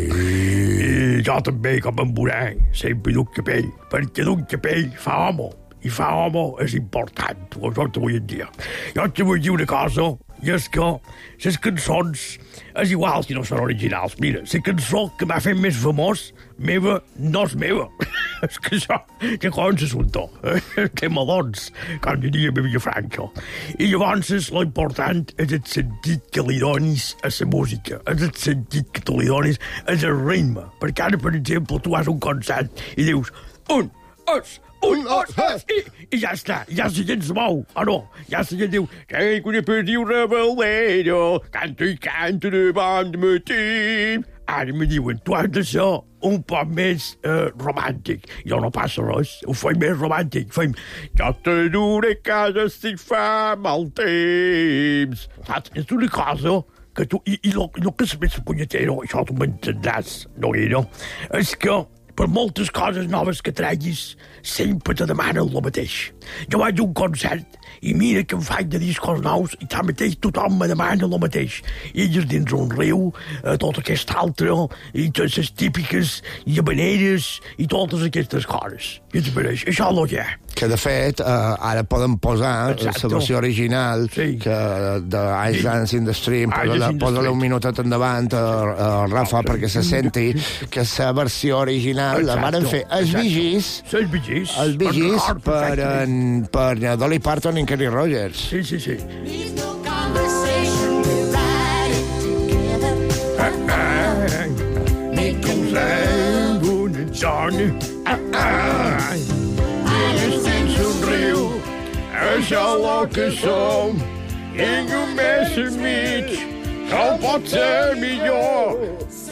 I jo també, com en Boré, sempre duc capell, perquè duc capell fa home, i fa home és important, sobretot avui en dia. Jo te vull dir una cosa, i és que les cançons és igual si no són originals. Mira, la cançó que m'ha fet més famós, meva, no és meva. És que això, que collons assumpte. Que melons, com diria a Villafranca. I llavors l'important és el sentit que li donis a la música, és el sentit que tu li donis a el ritme. Perquè ara, per exemple, tu vas a un concert i dius un, dos, un, dos, dos, i, i ja està, ja la gent se mou, o no? Ja la gent diu, que quan perdiu revelero, canto i canto davant de matí. Ara me diuen, tu has de ser un poc més eh, romàntic. Jo no passa res, ho faig més romàntic. Faim, jo te duré a casa si fa mal temps. Saps? És una cosa que tu... I, i lo, lo que és més punyetero, això tu m'entendràs, no era, és que per moltes coses noves que treguis, sempre te demanen el mateix. Jo vaig a un concert i mira que em faig de discos nous i tant mateix tothom me demana el mateix. I ells dins un riu, eh, tot aquest altre, i totes les típiques llavaneres i totes aquestes coses. Què et pareix? Això és el que hi ha. Que, de fet, eh, ara poden posar Exacto. la versió original sí. que de Ice Dance in the Stream. Ice Posa-la in the posa Street. un minutet endavant a, a Rafa perquè se senti que la versió original la varen fer els Bee Gees, els Bee Gees, els Bee Gees record per, perfecte. en, per Dolly Parton i Kenny Rogers. Sí, sí, sí. Ni consell una zona. Digues dins un riu, això el que som. I un mes i mig, no pot ser millor.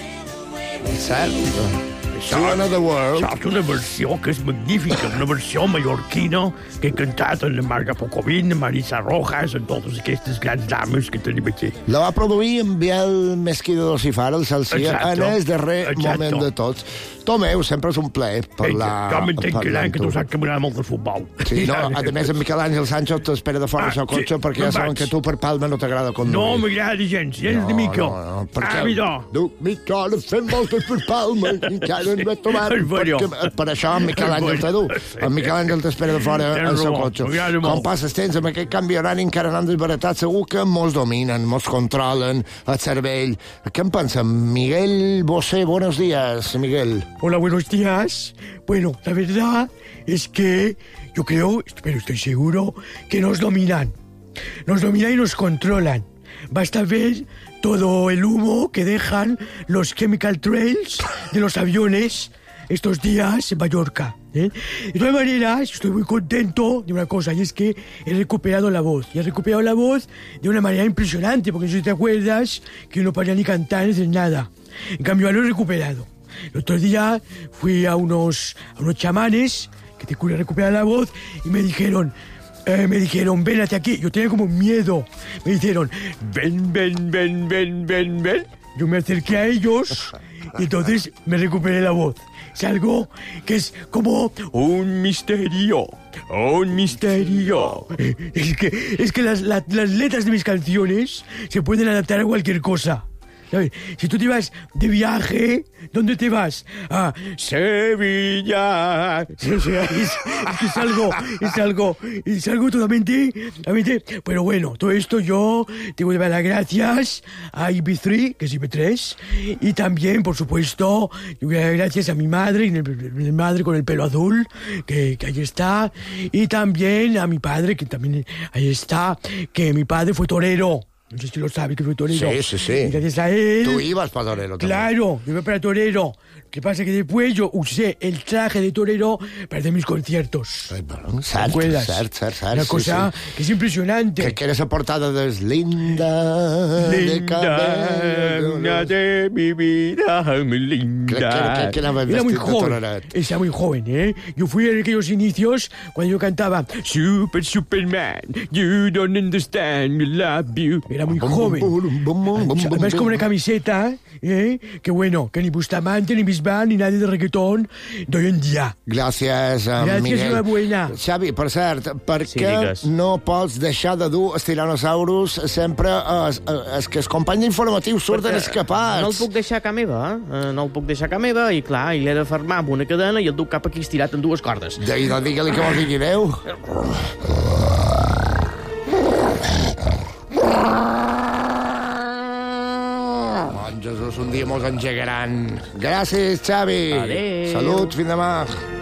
Cert. Children of the World. Saps una versió que és magnífica, una versió mallorquina que he cantat amb la Marga Pocovin, Marisa Rojas, amb totes aquestes grans dames que tenim aquí. La va produir en Biel Mesquí de Dulcifar, el Salsia, en el darrer Exacto. moment de tots. Tomeu, sempre és un plaer parlar... Jo m'entenc que, parlar amb que tu saps que m'agrada molt el futbol. Sí, no, a més, en Miquel Àngel Sánchez t'espera de fora Ah, el seu cotxe sí, perquè ja me'n saben vaig. que tu per Palma no t'agrada conduir. No m'agrada gens, gens No, de mica. no, no, perquè- Ah, mira. Du, Miquel, fem voltes per Palma, i encara ens ve trobar. És verió. Perquè, per això en Miquel Àngel te du. En Miquel Àngel t'espera de fora Tens el seu raó, cotxe. m'agrada molt. Com passes temps amb aquest canvi horari encara n'han desbaratat, segur que mos dominen, mos controlen el cervell. Què en pensa? Miguel Bosé, buenos días, Miguel. Hola, buenos días. Bueno, la verdad es que yo creo, pero estoy seguro, que nos dominan. Nos dominan y nos controlan. Basta ver todo el humo que dejan los chemical trails de los aviones estos días en Mallorca. ¿eh? De todas maneras, estoy muy contento de una cosa, y es que he recuperado la voz. Y he recuperado la voz de una manera impresionante, porque si te acuerdas que no podía ni cantar ni hacer nada. En cambio, ahora lo he recuperado. El otro día fui a unos, a unos chamanes que te curan recuperar la voz y me dijeron, eh, me dijeron, ven hasta aquí. Yo tenía como miedo. Me dijeron, ven, ven, ven, ven, ven, ven. Yo me acerqué a ellos y entonces me recuperé la voz. Es algo que es como un misterio. Un misterio. Es que, es que las, la, las letras de mis canciones se pueden adaptar a cualquier cosa. ¿Sabes? Si tú te vas de viaje, ¿dónde te vas? A Sevilla. O sea, es, es que es algo, es algo, es algo totalmente, totalmente... Pero bueno, todo esto yo tengo que dar las gracias a I P tres, que es I P tres, y también, por supuesto, yo voy a dar gracias a mi madre, mi madre con el pelo azul, que, que ahí está, y también a mi padre, que también ahí está, que mi padre fue torero. No sé si lo sabes, que fue torero. Sí, sí, sí. Y gracias a él... Tú ibas para torero también. Claro, yo iba para torero. Lo que pasa es que después yo usé el traje de torero para hacer mis conciertos. Ay, bueno, cert, ¿Recuerdas? cert, cert, cert, Una sí, cosa sí. que es impresionante. Que quieres aportada de linda, Linda, de mi vida, mi linda. Que, que, que Era muy joven, era muy joven, ¿eh? Yo fui en aquellos inicios cuando yo cantaba Super, Superman, you don't understand, I love you. Era muy joven. Además con una camiseta, ¿eh? Que bueno, que ni Bustamante, ni Bisbal, ni nadie de reggaetón de hoy en dia. Gràcies, uh, Gràcies, Miguel. enhorabuena. Xavi, per cert, per Sí, què digues. no pots deixar de dur els tiranosaurus sempre es, es que els companys informatius surten Perquè escapats? No el puc deixar a ca meva, eh? No el puc deixar a ca meva i, clar, i l'he de fermar amb una cadena i el duc cap aquí estirat en dues cordes. De, de, digue-li que vols dir adeu. Bon Jesús, un dia mos engegaran. Gràcies, Xavi. Adéu. Salut, fins demà.